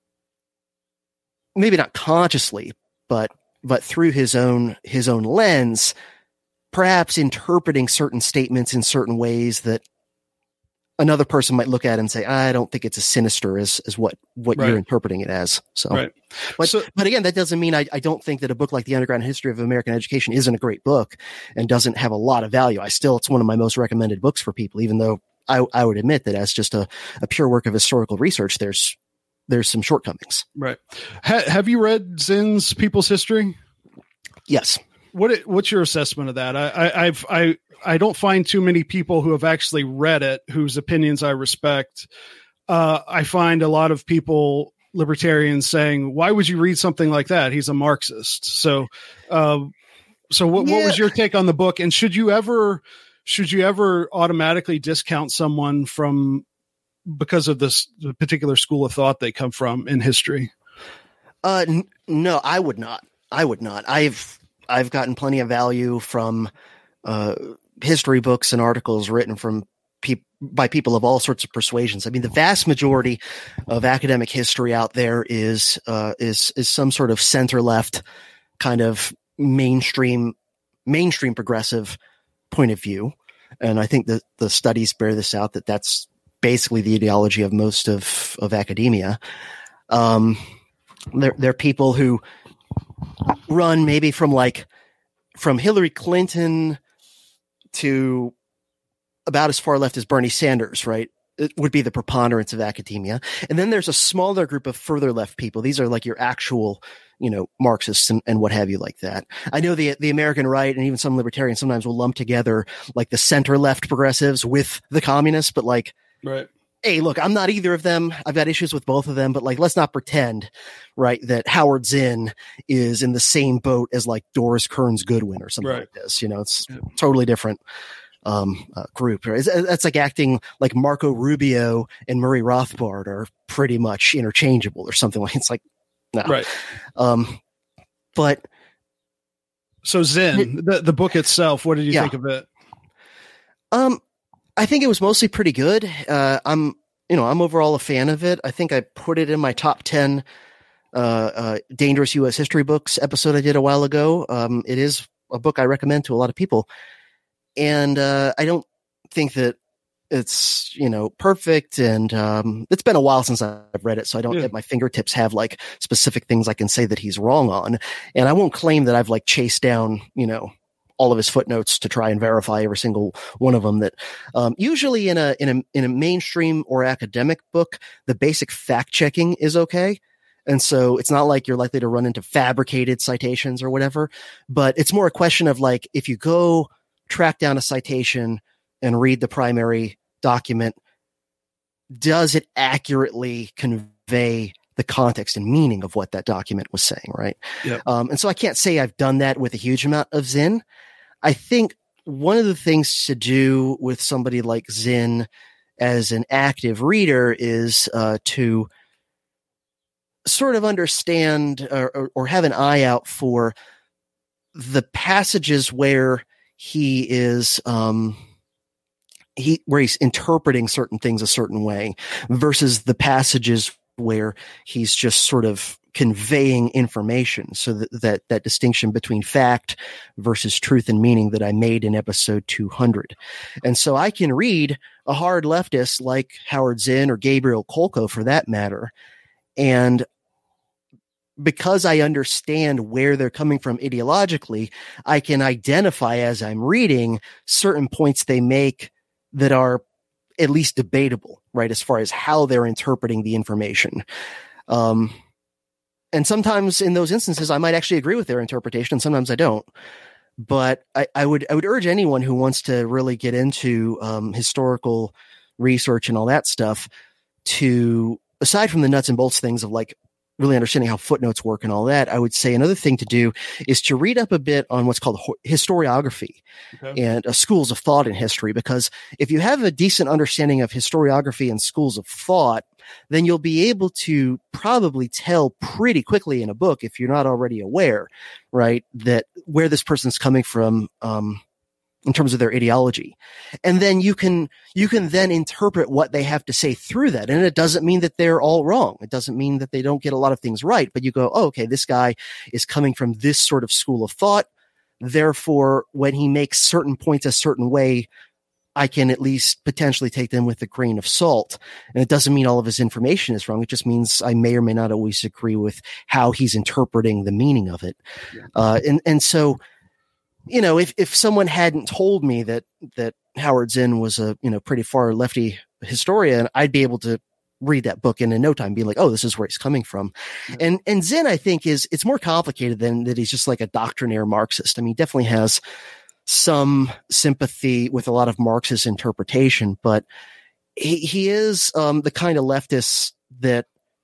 maybe not consciously, but but through his own his own lens, perhaps interpreting certain statements in certain ways that another person might look at it and say, I don't think it's as sinister as, as what, what Right. you're interpreting it as. So, Right. but, So- but again, that doesn't mean I, I don't think that a book like The Underground History of American Education isn't a great book and doesn't have a lot of value. I still, it's one of my most recommended books for people, even though I, I would admit that as just a, a pure work of historical research, there's, there's some shortcomings. Right. Ha- have you read Zinn's People's History? Yes. What it, what's your assessment of that? I, I I've I I don't find too many people who have actually read it whose opinions I respect. Uh, I find a lot of people, libertarians, saying, "Why would you read something like that? He's a Marxist." So, uh, so what, Yeah. what was your take on the book? And should you ever should you ever automatically discount someone from because of this particular school of thought they come from in history? Uh, n- no, I would not. I would not. I've, I've gotten plenty of value from, uh, history books and articles written from people by people of all sorts of persuasions. I mean, the vast majority of academic history out there is, uh, is, is some sort of center left kind of mainstream, mainstream progressive point of view. And I think that the studies bear this out, that that's basically the ideology of most of, of academia. Um, They're, they're people who run maybe from like from Hillary Clinton to about as far left as Bernie Sanders, right? It would be the preponderance of academia. And then there's a smaller group of further left people. These are like your actual, you know, Marxists and, and what have you like that. I know the, the American right and even some libertarians sometimes will lump together like the center left progressives with the communists, but like, Right. hey, look, I'm not either of them. I've got issues with both of them, but like, let's not pretend, right, that Howard Zinn is in the same boat as like Doris Kearns Goodwin or something Right. like this. You know, it's Yeah. totally different um, uh, group. Right? It's, it's like acting like Marco Rubio and Murray Rothbard are pretty much interchangeable or something like. It's like, no. Right. Um, but So Zinn, the, the book itself, what did you Yeah. think of it? Um, I think it was mostly pretty good. Uh, I'm, you know, I'm overall a fan of it. I think I put it in my top ten uh, uh, dangerous U S history books episode I did a while ago. Um, it is a book I recommend to a lot of people, and uh, I don't think that it's, you know, perfect. And um, it's been a while since I've read it, so I don't Yeah. at my fingertips have like specific things I can say that he's wrong on, and I won't claim that I've like chased down, you know, all of his footnotes to try and verify every single one of them. That um, usually in a in a in a mainstream or academic book, the basic fact checking is okay, and so it's not like you're likely to run into fabricated citations or whatever. But it's more a question of like, if you go track down a citation and read the primary document, does it accurately convey the context and meaning of what that document was saying, right? Yep. Um, and so I can't say I've done that with a huge amount of Zinn. I think one of the things to do with somebody like Zinn as an active reader is uh, to sort of understand or, or, or have an eye out for the passages where he is um, he where he's interpreting certain things a certain way versus the passages where he's just sort of conveying information. So that, that, that distinction between fact versus truth and meaning that I made in episode two hundred. And so I can read a hard leftist like Howard Zinn or Gabriel Kolko for that matter. And because I understand where they're coming from ideologically, I can identify as I'm reading certain points they make that are at least debatable, right? As far as how they're interpreting the information. Um, and sometimes in those instances, I might actually agree with their interpretation, and sometimes I don't. But I, I would, I would urge anyone who wants to really get into, um, historical research and all that stuff to, aside from the nuts and bolts things of like really understanding how footnotes work and all that, I would say another thing to do is to read up a bit on what's called historiography Okay. and uh, schools of thought in history. Because if you have a decent understanding of historiography and schools of thought, then you'll be able to probably tell pretty quickly in a book, if you're not already aware, right, that where this person's coming from, um, in terms of their ideology. And then you can, you can then interpret what they have to say through that. And it doesn't mean that they're all wrong. It doesn't mean that they don't get a lot of things right, but you go, oh, okay, this guy is coming from this sort of school of thought. Therefore, when he makes certain points a certain way, I can at least potentially take them with a grain of salt. And it doesn't mean all of his information is wrong. It just means I may or may not always agree with how he's interpreting the meaning of it. Yeah. Uh, and, and so, you know, if, if someone hadn't told me that, that Howard Zinn was a, you know, pretty far lefty historian, I'd be able to read that book in, in no time, be like, oh, this is where he's coming from. Yeah. And, and Zinn, I think is, it's more complicated than that. He's just like a doctrinaire Marxist. I mean, he definitely has some sympathy with a lot of Marxist interpretation, but he, he is, um, the kind of leftist that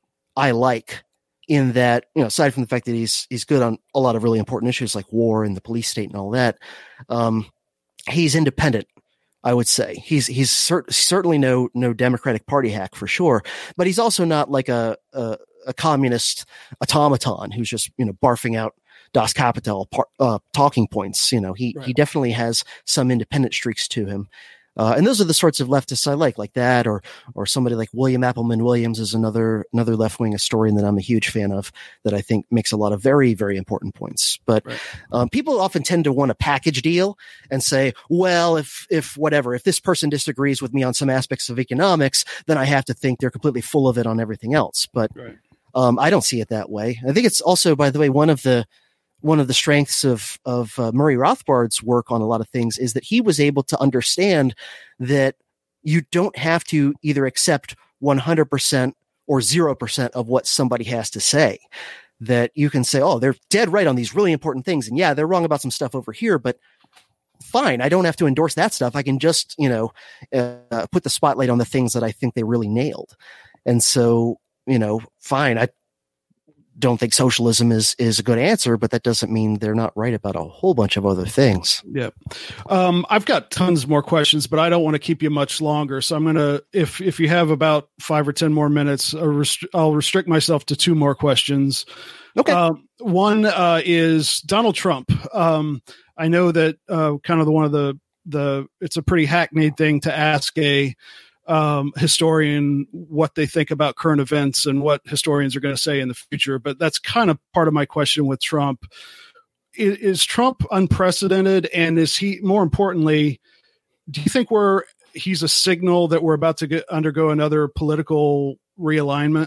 I like, in that, you know, aside from the fact that he's, he's good on a lot of really important issues like war and the police state and all that. Um, he's independent. I would say he's, he's cer- certainly no, no Democratic Party hack for sure, but he's also not like a, a, a communist automaton who's just, you know, barfing out Das Kapital par- uh, talking points. You know, he, right. he definitely has some independent streaks to him. Uh, and those are the sorts of leftists I like, like that, or, or somebody like William Appleman Williams is another, another left-wing historian that I'm a huge fan of, that I think makes a lot of very, very important points. But, right. um, people often tend to want a package deal and say, well, if, if whatever, if this person disagrees with me on some aspects of economics, then I have to think they're completely full of it on everything else. But, right. um, I don't see it that way. I think it's also, by the way, one of the, One of the strengths of, of uh, Murray Rothbard's work on a lot of things is that he was able to understand that you don't have to either accept one hundred percent or zero percent of what somebody has to say. That you can say, oh, they're dead right on these really important things. And yeah, they're wrong about some stuff over here, but fine. I don't have to endorse that stuff. I can just, you know, uh, put the spotlight on the things that I think they really nailed. And so, you know, fine. I don't think socialism is, is a good answer, but that doesn't mean they're not right about a whole bunch of other things. Yeah. Um, I've got tons more questions, but I don't want to keep you much longer. So I'm going to, if, if you have about five or ten more minutes, I'll, rest- I'll restrict myself to two more questions. Okay. Um, one, uh, is Donald Trump. Um, I know that, uh, kind of the, one of the, the, it's a pretty hackneyed thing to ask a, um, historian what they think about current events and what historians are going to say in the future. But that's kind of part of my question with Trump. Is, is Trump unprecedented? And is he, more importantly, do you think we're, he's a signal that we're about to get, undergo another political realignment?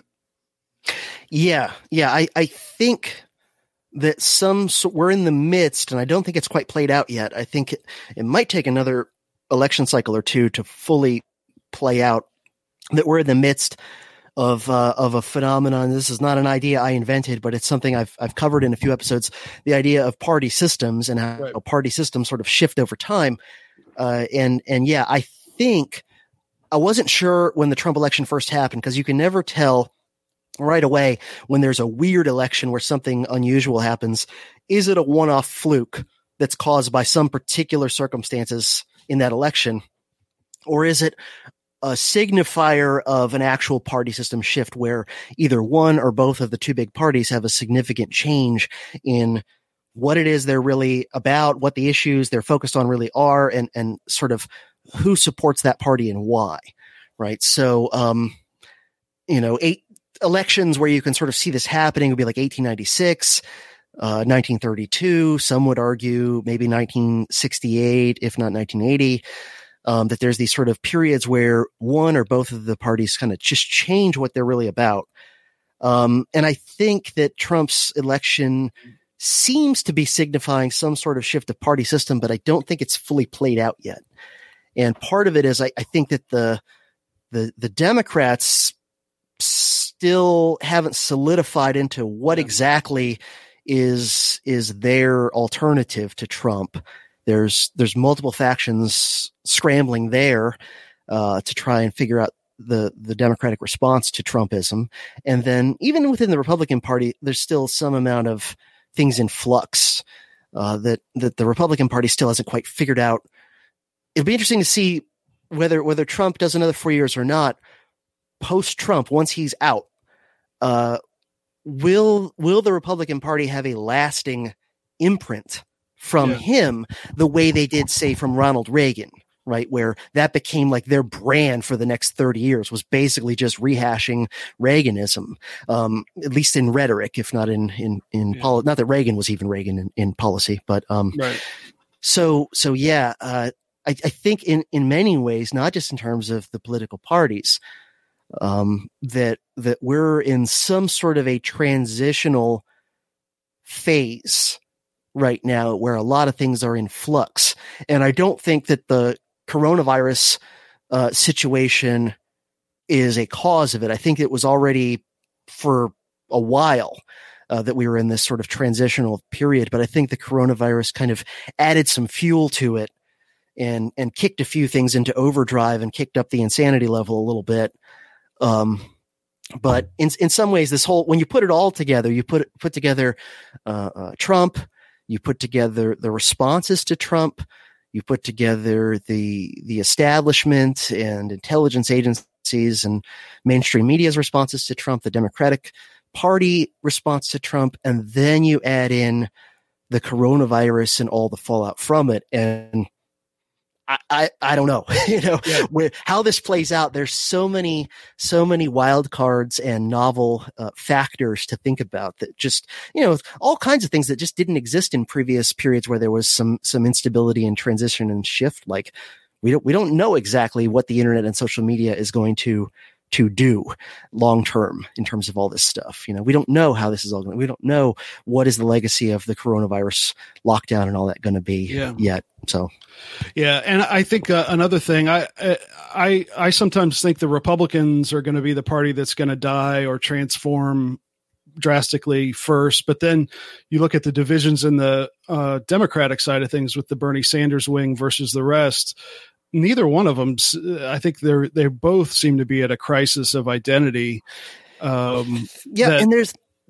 Yeah. Yeah. I, I think that some, we're in the midst, and I don't think it's quite played out yet. I think it, it might take another election cycle or two to fully play out, that we're in the midst of uh, of a phenomenon. This is not an idea I invented, but it's something I've I've covered in a few episodes. The idea of party systems and how right. party systems sort of shift over time. Uh, and and yeah, I think I wasn't sure when the Trump election first happened, because you can never tell right away when there's a weird election where something unusual happens. Is it a one-off fluke that's caused by some particular circumstances in that election, or is it a signifier of an actual party system shift where either one or both of the two big parties have a significant change in what it is they're really about, what the issues they're focused on really are, and, and sort of who supports that party and why, right? So, um, you know, eight elections where you can sort of see this happening would be like eighteen ninety-six, uh, nineteen thirty-two. Some would argue maybe nineteen sixty-eight, if not nineteen eighty. Um, that there's these sort of periods where one or both of the parties kind of just change what they're really about. Um, and I think that Trump's election seems to be signifying some sort of shift of party system, but I don't think it's fully played out yet. And part of it is I, I think that the, the, the Democrats still haven't solidified into what exactly is, is their alternative to Trump. There's, there's multiple factions scrambling there, uh, to try and figure out the, the Democratic response to Trumpism. And then even within the Republican Party, there's still some amount of things in flux, uh, that, that the Republican Party still hasn't quite figured out. It'll be interesting to see whether, whether Trump does another four years or not. Post Trump, once he's out, uh, will, will the Republican Party have a lasting imprint from yeah. him the way they did, say, from Ronald Reagan, right? Where that became like their brand for the next thirty years, was basically just rehashing Reaganism, um, at least in rhetoric, if not in, in, in yeah. policy. Not that Reagan was even Reagan in, in policy, but, um, right. so, so yeah, uh, I, I think in, in many ways, not just in terms of the political parties, um, that, that we're in some sort of a transitional phase right now where a lot of things are in flux. And I don't think that the coronavirus uh, situation is a cause of it. I think it was already for a while uh, that we were in this sort of transitional period, but I think the coronavirus kind of added some fuel to it and, and kicked a few things into overdrive and kicked up the insanity level a little bit. Um, but in, in some ways, this whole, when you put it all together, you put, put together uh, uh, Trump, you put together the responses to Trump, you put together the, the establishment and intelligence agencies and mainstream media's responses to Trump, the Democratic Party response to Trump, and then you add in the coronavirus and all the fallout from it. And I, I, I don't know, you know, yeah. where, how this plays out. There's so many, so many wild cards and novel uh, factors to think about that just, you know, all kinds of things that just didn't exist in previous periods where there was some, some instability and transition and shift. Like we don't, we don't know exactly what the internet and social media is going to, to do long term in terms of all this stuff. You know, we don't know how this is all going. We don't know what is the legacy of the coronavirus lockdown and all that going to be yeah. yet. So, yeah, and I think uh, another thing, I I I sometimes think the Republicans are going to be the party that's going to die or transform drastically first, but then you look at the divisions in the uh, Democratic side of things with the Bernie Sanders wing versus the rest. Neither one of them, I think they're they both seem to be at a crisis of identity. Um, yeah, that, and there's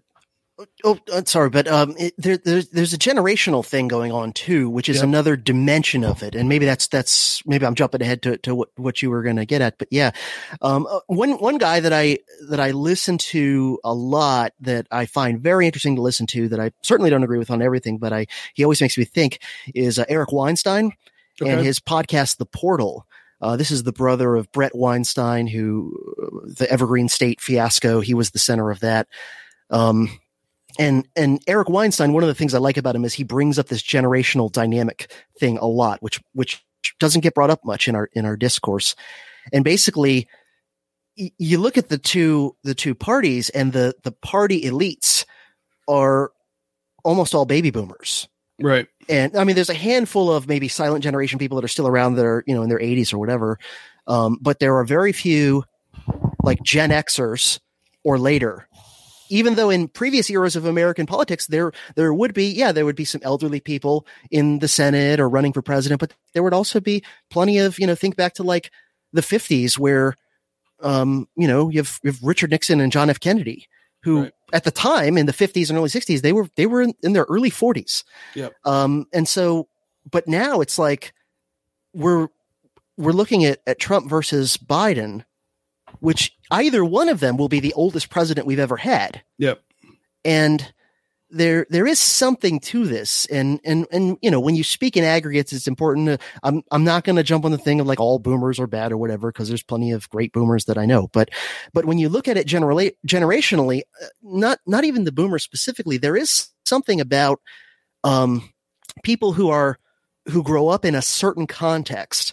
oh, sorry, but um, it, there, there's there's a generational thing going on too, which is yep. another dimension of it. And maybe that's that's maybe I'm jumping ahead to to what, what you were going to get at, but yeah, um, one one guy that I that I listen to a lot that I find very interesting to listen to that I certainly don't agree with on everything, but I he always makes me think is uh, Eric Weinstein. Okay. And his podcast, The Portal. Uh, this is the brother of Brett Weinstein, who the Evergreen State fiasco, he was the center of that. Um, and, and Eric Weinstein, one of the things I like about him is he brings up this generational dynamic thing a lot, which, which doesn't get brought up much in our, in our discourse. And basically y- you look at the two, the two parties and the, the party elites are almost all baby boomers. Right. And I mean, there's a handful of maybe silent generation people that are still around that are, you know, in their eighties or whatever. Um, but there are very few like Gen Xers or later, even though in previous eras of American politics, there, there would be, yeah, there would be some elderly people in the Senate or running for president, but there would also be plenty of, you know, think back to like the fifties where, um, you know, you have, you have Richard Nixon and John F. Kennedy, who right. at the time in the fifties and early sixties, they were, they were in, in their early forties. Yep. Um, and so, but now it's like, we're, we're looking at, at Trump versus Biden, which either one of them will be the oldest president we've ever had. Yep. And there, there is something to this. And, and, and, you know, when you speak in aggregates, it's important to, I'm, I'm not going to jump on the thing of like all boomers are bad or whatever, because there's plenty of great boomers that I know. But, but when you look at it generally, generationally, not, not even the boomers specifically, there is something about, um, people who are, who grow up in a certain context,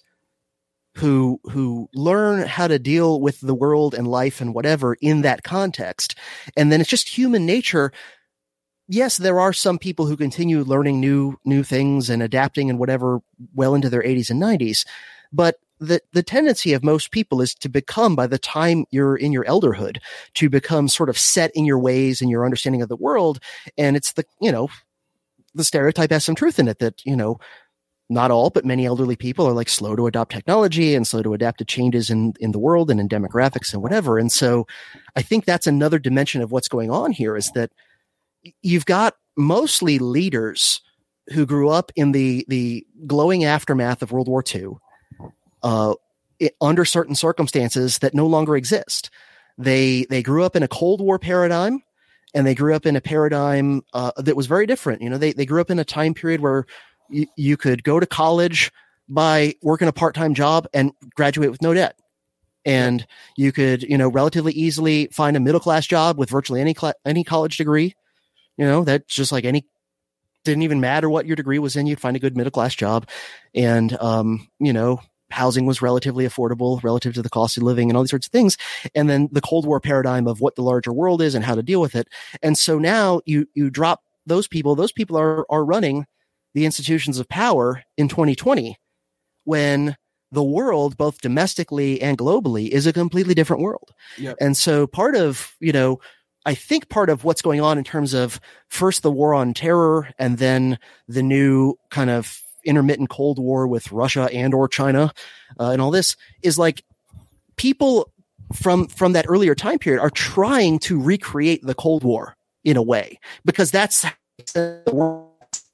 who, who learn how to deal with the world and life and whatever in that context. And then it's just human nature. Yes, there are some people who continue learning new, new things and adapting and whatever well into their eighties and nineties. But the, the tendency of most people is to become, by the time you're in your elderhood, to become sort of set in your ways and your understanding of the world. And it's the, you know, the stereotype has some truth in it that, you know, not all, but many elderly people are like slow to adopt technology and slow to adapt to changes in, in the world and in demographics and whatever. And so I think that's another dimension of what's going on here, is that you've got mostly leaders who grew up in the, the glowing aftermath of World War Two, uh, it, under certain circumstances that no longer exist. They, they grew up in a Cold War paradigm, and they grew up in a paradigm, uh, that was very different. You know, they, they grew up in a time period where y- you could go to college by working a part-time job and graduate with no debt. And you could, you know, relatively easily find a middle-class job with virtually any, cl- any college degree. You know, that's just like any didn't even matter what your degree was in. You'd find a good middle class job, and um, you know, housing was relatively affordable relative to the cost of living and all these sorts of things. And then the Cold War paradigm of what the larger world is and how to deal with it. And so now you you drop those people. Those people are are running the institutions of power in twenty twenty, when the world, both domestically and globally, is a completely different world. Yep. And so part of, you know, I think part of what's going on in terms of first the war on terror and then the new kind of intermittent Cold War with Russia and or China uh, and all this is like people from, from that earlier time period are trying to recreate the Cold War in a way, because that's the world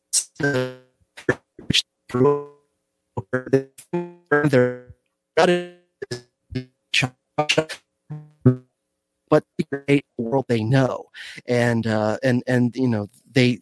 through they're not but the great world they know, and uh, and and you know they,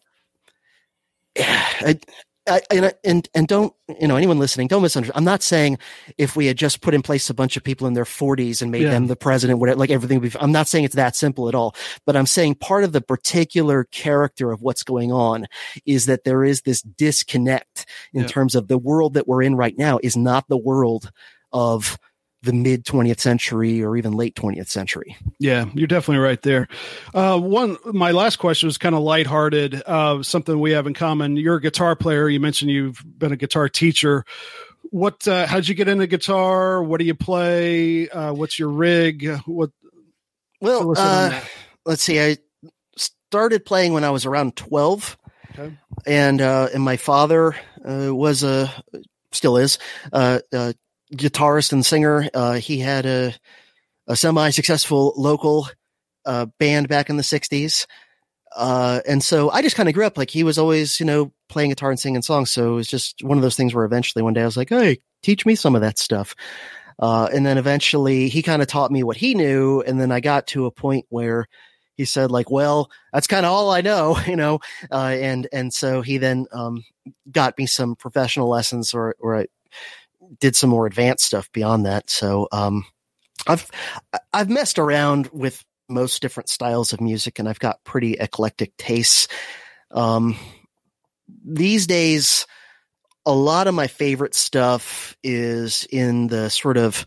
I, I, and and and don't you know anyone listening, don't misunderstand. I'm not saying if we had just put in place a bunch of people in their forties and made yeah. them the president, whatever, like everything would be, I'm not saying it's that simple at all. But I'm saying part of the particular character of what's going on is that there is this disconnect in yeah. terms of the world that we're in right now is not the world of the mid twentieth century or even late twentieth century. Yeah, you're definitely right there. Uh, one, my last question was kind of lighthearted, uh, something we have in common. You're a guitar player. You mentioned you've been a guitar teacher. What, uh, how'd you get into guitar? What do you play? Uh, what's your rig? What? Well, uh, let's see. I started playing when I was around twelve, okay. and, uh, and my father, uh, was a, still is, uh, uh, guitarist and singer. Uh, he had a, a semi-successful local uh, band back in the sixties. Uh, and so I just kind of grew up like he was always, you know, playing guitar and singing songs. So it was just one of those things where eventually one day I was like, hey, teach me some of that stuff. Uh, and then eventually he kind of taught me what he knew. And then I got to a point where he said like, well, that's kind of all I know, you know? Uh, and, and so he then um, got me some professional lessons or, or I, did some more advanced stuff beyond that. So, um, I've, I've messed around with most different styles of music and I've got pretty eclectic tastes. Um, these days, a lot of my favorite stuff is in the sort of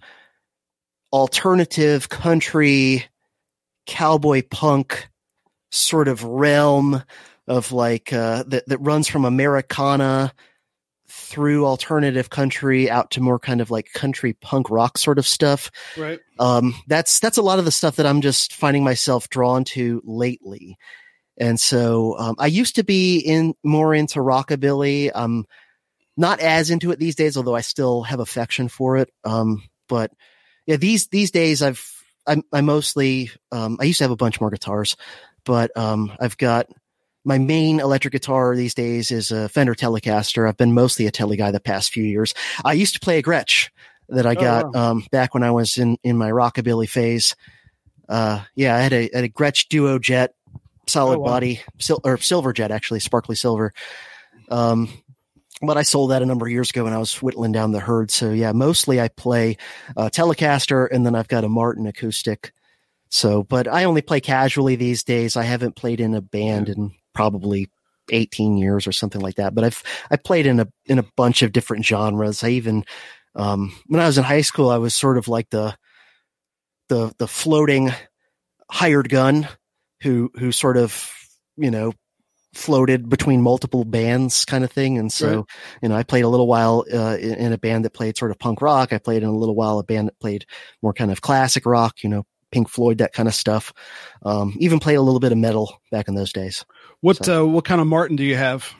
alternative country, cowboy punk sort of realm of like, uh, that, that runs from Americana through alternative country out to more kind of like country punk rock sort of stuff. Right. Um, that's, that's a lot of the stuff that I'm just finding myself drawn to lately. And so, um, I used to be in more into rockabilly. Um, not as into it these days, although I still have affection for it. Um, but yeah, these, these days I've, I'm, I mostly, um, I used to have a bunch more guitars, but, um, I've got, my main electric guitar these days is a Fender Telecaster. I've been mostly a Tele guy the past few years. I used to play a Gretsch that I oh, got wow. um, back when I was in, in my rockabilly phase. Uh, yeah, I had a, had a Gretsch Duo Jet, solid oh, wow. body, sil- or Silver Jet actually, sparkly silver. Um, but I sold that a number of years ago when I was whittling down the herd. So yeah, mostly I play uh, Telecaster, and then I've got a Martin acoustic. So, but I only play casually these days. I haven't played in a band yeah. in probably eighteen years or something like that. But I've, I played in a, in a bunch of different genres. I even, um, when I was in high school, I was sort of like the, the, the floating hired gun who, who sort of, you know, floated between multiple bands kind of thing. And so, right. you know, I played a little while, uh, in, in a band that played sort of punk rock. I played in a little while, a band that played more kind of classic rock, you know, Pink Floyd, that kind of stuff. Um, even played a little bit of metal back in those days. What so. uh, what kind of Martin do you have?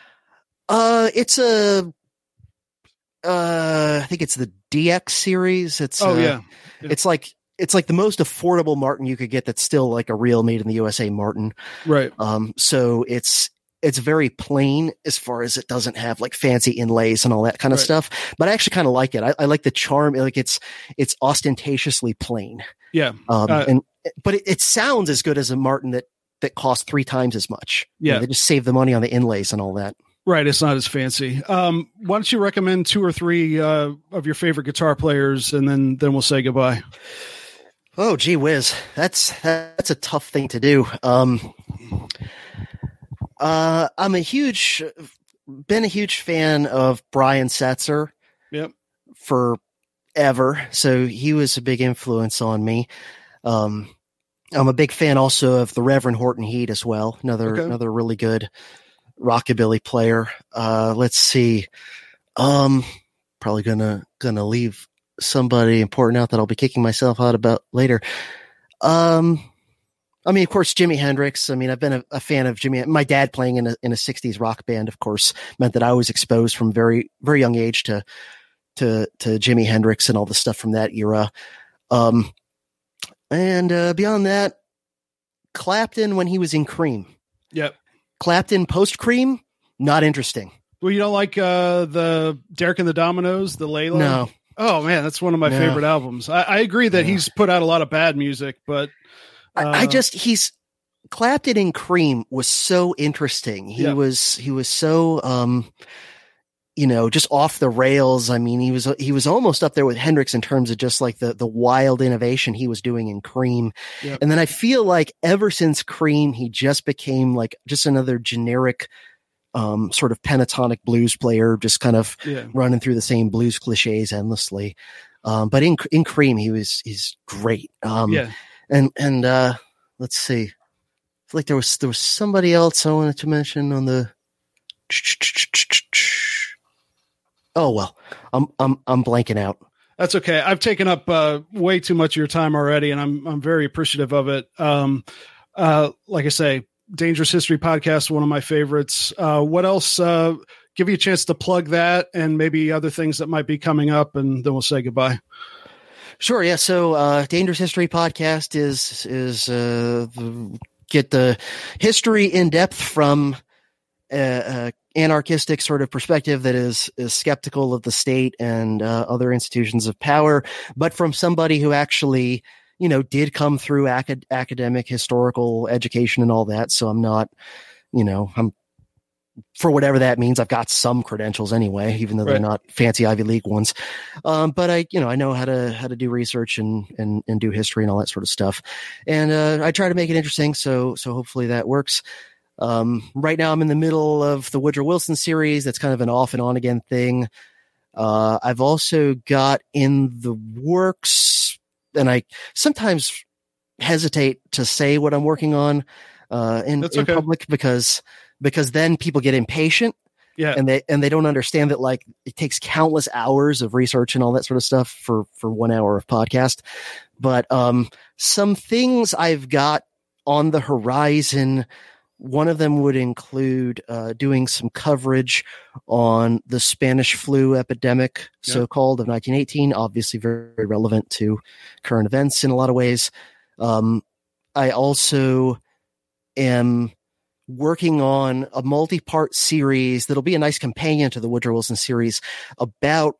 Uh, it's a, uh, I think it's the D X series. It's oh uh, yeah. yeah, it's like it's like the most affordable Martin you could get. That's still like a real made in the U S A Martin. Right. Um, so it's it's very plain as far as it doesn't have like fancy inlays and all that kind of right. stuff. But I actually kind of like it. I, I like the charm. Like it's it's ostentatiously plain. Yeah. Um, uh, and but it, it sounds as good as a Martin that that costs three times as much. Yeah. You know, they just save the money on the inlays and all that. Right. It's not as fancy. Um, why don't you recommend two or three uh, of your favorite guitar players, and then then we'll say goodbye. Oh, gee whiz. That's that's a tough thing to do. Um, Uh, I'm a huge, been a huge fan of Brian Setzer. Yep. Forever. So he was a big influence on me. Um, I'm a big fan also of the Reverend Horton Heat as well. Another, Okay. another really good rockabilly player. Uh, let's see. Um, probably gonna, gonna leave somebody important out that I'll be kicking myself out about later. Um, I mean, of course, Jimi Hendrix. I mean, I've been a, a fan of Jimi. My dad playing in a, in a sixties rock band, of course, meant that I was exposed from very, very young age to, to, to Jimi Hendrix and all the stuff from that era. Um, and, uh, beyond that, Clapton when he was in Cream. Yep. Clapton post Cream, not interesting. Well, you don't like uh, the Derek and the Dominoes, the Layla? No. Oh man, that's one of my No. favorite albums. I, I agree that No. he's put out a lot of bad music, but uh, I, I just, he's Clapton in Cream was so interesting. He Yeah. was, he was so, um, you know, just off the rails. I mean, he was, he was almost up there with Hendrix in terms of just like the, the wild innovation he was doing in Cream. Yep. And then I feel like ever since Cream, he just became like just another generic, um, sort of pentatonic blues player, just kind of yeah. running through the same blues cliches endlessly. Um, but in, in Cream, he was, he's great. Um, yeah. and, and, uh, let's see. I feel like there was, there was somebody else I wanted to mention on the, oh, well, I'm, I'm, I'm blanking out. That's okay. I've taken up uh, way too much of your time already, and I'm I'm very appreciative of it. Um, uh, like I say, Dangerous History Podcast, one of my favorites. Uh, what else? Uh, give you a chance to plug that, and maybe other things that might be coming up, and then we'll say goodbye. Sure. Yeah. So, uh, Dangerous History Podcast is, is, uh, the, get the history in depth from, uh, uh, anarchistic sort of perspective that is, is skeptical of the state and, uh, other institutions of power, but from somebody who actually, you know, did come through acad- academic, historical education and all that. So I'm not, you know, I'm, for whatever that means, I've got some credentials anyway, even though they're Right. not fancy Ivy League ones. Um, but I, you know, I know how to, how to do research and, and, and do history and all that sort of stuff. And, uh, I try to make it interesting. So, so hopefully that works. Um, right now I'm in the middle of the Woodrow Wilson series. That's kind of an off and on again thing. Uh, I've also got in the works, and I sometimes hesitate to say what I'm working on, uh, in, That's in okay. public because, because then people get impatient. Yeah. And they, and they don't understand that like it takes countless hours of research and all that sort of stuff for, for one hour of podcast. But, um, some things I've got on the horizon, one of them would include, uh, doing some coverage on the Spanish flu epidemic, Yeah. so-called, of nineteen eighteen, obviously very, very relevant to current events in a lot of ways. Um, I also am working on a multi-part series that'll be a nice companion to the Woodrow Wilson series about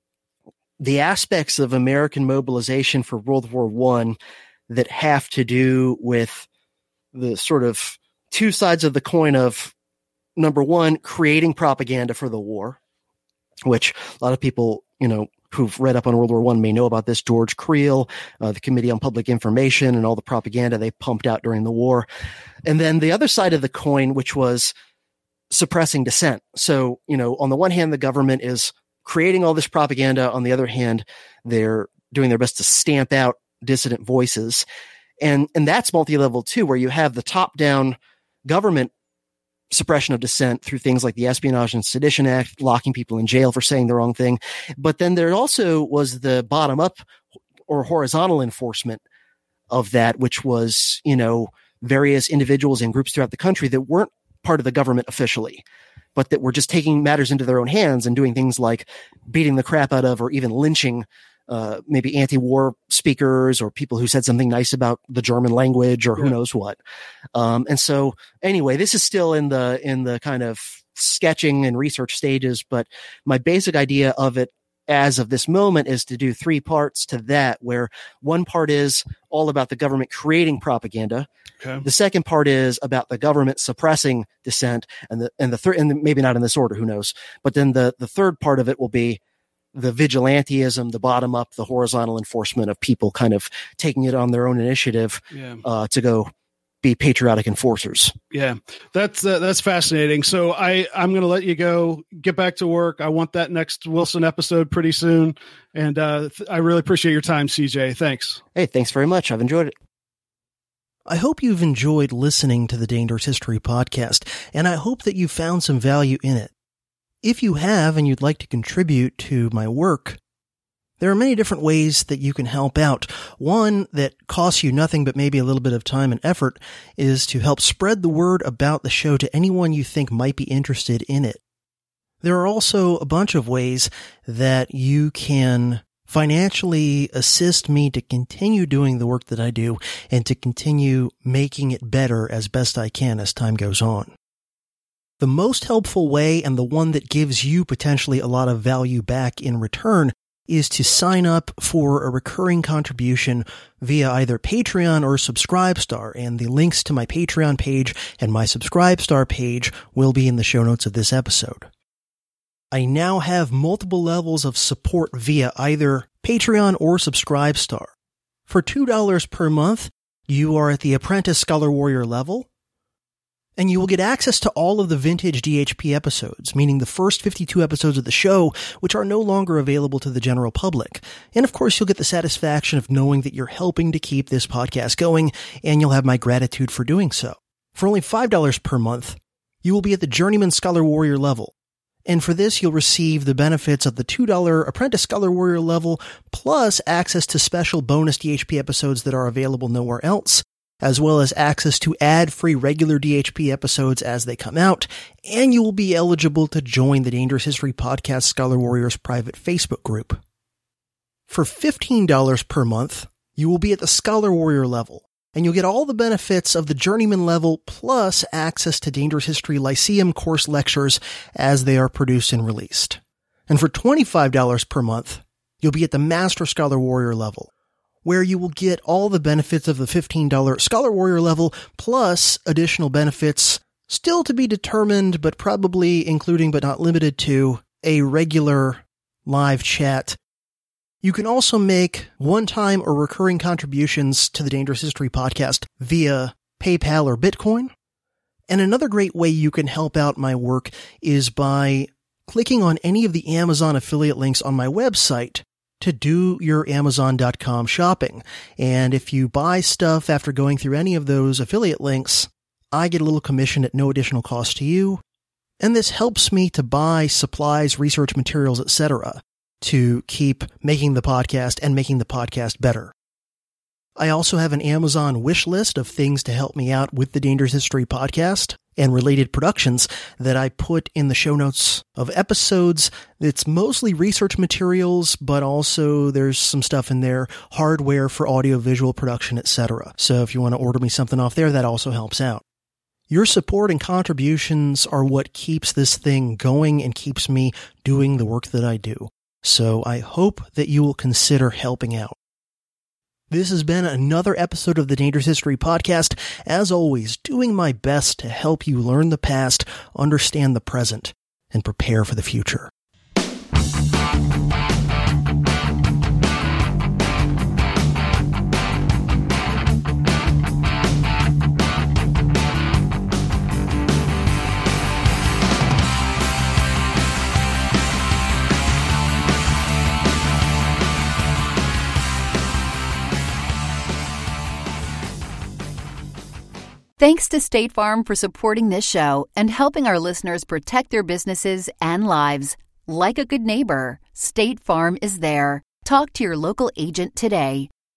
the aspects of American mobilization for World War One that have to do with the sort of two sides of the coin of, number one, creating propaganda for the war, which a lot of people, you know, who've read up on World War One may know about this. George Creel, uh, the Committee on Public Information, and all the propaganda they pumped out during the war. And then the other side of the coin, which was suppressing dissent. So, you know, on the one hand, the government is creating all this propaganda. On the other hand, they're doing their best to stamp out dissident voices. And, and that's multi-level too, where you have the top-down government suppression of dissent through things like the Espionage and Sedition Act, locking people in jail for saying the wrong thing. But then there also was the bottom up or horizontal enforcement of that, which was, you know, various individuals and groups throughout the country that weren't part of the government officially, but that were just taking matters into their own hands and doing things like beating the crap out of, or even lynching, uh, maybe anti-war speakers or people who said something nice about the German language or who Yeah. knows what. Um, and so anyway, this is still in the, in the kind of sketching and research stages, but my basic idea of it as of this moment is to do three parts to that, where one part is all about the government creating propaganda. Okay. The second part is about the government suppressing dissent, and the, and the third, and maybe not in this order, who knows, but then the, the third part of it will be the vigilantism, the bottom up, the horizontal enforcement of people kind of taking it on their own initiative, Yeah. uh, to go be patriotic enforcers. Yeah, that's uh, that's fascinating. So I, I'm going to let you go, get back to work. I want that next Wilson episode pretty soon. And uh, th- I really appreciate your time, C J. Thanks. Hey, thanks very much. I've enjoyed it. I hope you've enjoyed listening to the Dangerous History podcast, and I hope that you found some value in it. If you have and you'd like to contribute to my work, there are many different ways that you can help out. One that costs you nothing but maybe a little bit of time and effort is to help spread the word about the show to anyone you think might be interested in it. There are also a bunch of ways that you can financially assist me to continue doing the work that I do and to continue making it better as best I can as time goes on. The most helpful way, and the one that gives you potentially a lot of value back in return, is to sign up for a recurring contribution via either Patreon or Subscribestar, and the links to my Patreon page and my Subscribestar page will be in the show notes of this episode. I now have multiple levels of support via either Patreon or Subscribestar. For two dollars per month, you are at the Apprentice Scholar Warrior level, and you will get access to all of the vintage D H P episodes, meaning the first fifty-two episodes of the show, which are no longer available to the general public. And of course, you'll get the satisfaction of knowing that you're helping to keep this podcast going, and you'll have my gratitude for doing so. For only five dollars per month, you will be at the Journeyman Scholar Warrior level. And for this, you'll receive the benefits of the two dollars Apprentice Scholar Warrior level, plus access to special bonus D H P episodes that are available nowhere else, as well as access to ad-free regular D H P episodes as they come out, and you will be eligible to join the Dangerous History Podcast Scholar Warriors private Facebook group. For fifteen dollars per month, you will be at the Scholar Warrior level, and you'll get all the benefits of the Journeyman level plus access to Dangerous History Lyceum course lectures as they are produced and released. And for twenty-five dollars per month, you'll be at the Master Scholar Warrior level, where you will get all the benefits of the fifteen dollars Scholar Warrior level, plus additional benefits still to be determined, but probably including but not limited to a regular live chat. You can also make one-time or recurring contributions to the Dangerous History podcast via PayPal or Bitcoin. And another great way you can help out my work is by clicking on any of the Amazon affiliate links on my website to do your Amazon dot com shopping. And if you buy stuff after going through any of those affiliate links, I get a little commission at no additional cost to you. And this helps me to buy supplies, research materials, et cetera, to keep making the podcast and making the podcast better. I also have an Amazon wish list of things to help me out with the Dangerous History podcast and related productions that I put in the show notes of episodes. It's mostly research materials, but also there's some stuff in there, hardware for audio-visual production, et cetera. So if you want to order me something off there, that also helps out. Your support and contributions are what keeps this thing going and keeps me doing the work that I do. So I hope that you will consider helping out. This has been another episode of the Dangerous History Podcast. As always, doing my best to help you learn the past, understand the present, and prepare for the future. Thanks to State Farm for supporting this show and helping our listeners protect their businesses and lives. Like a good neighbor, State Farm is there. Talk to your local agent today.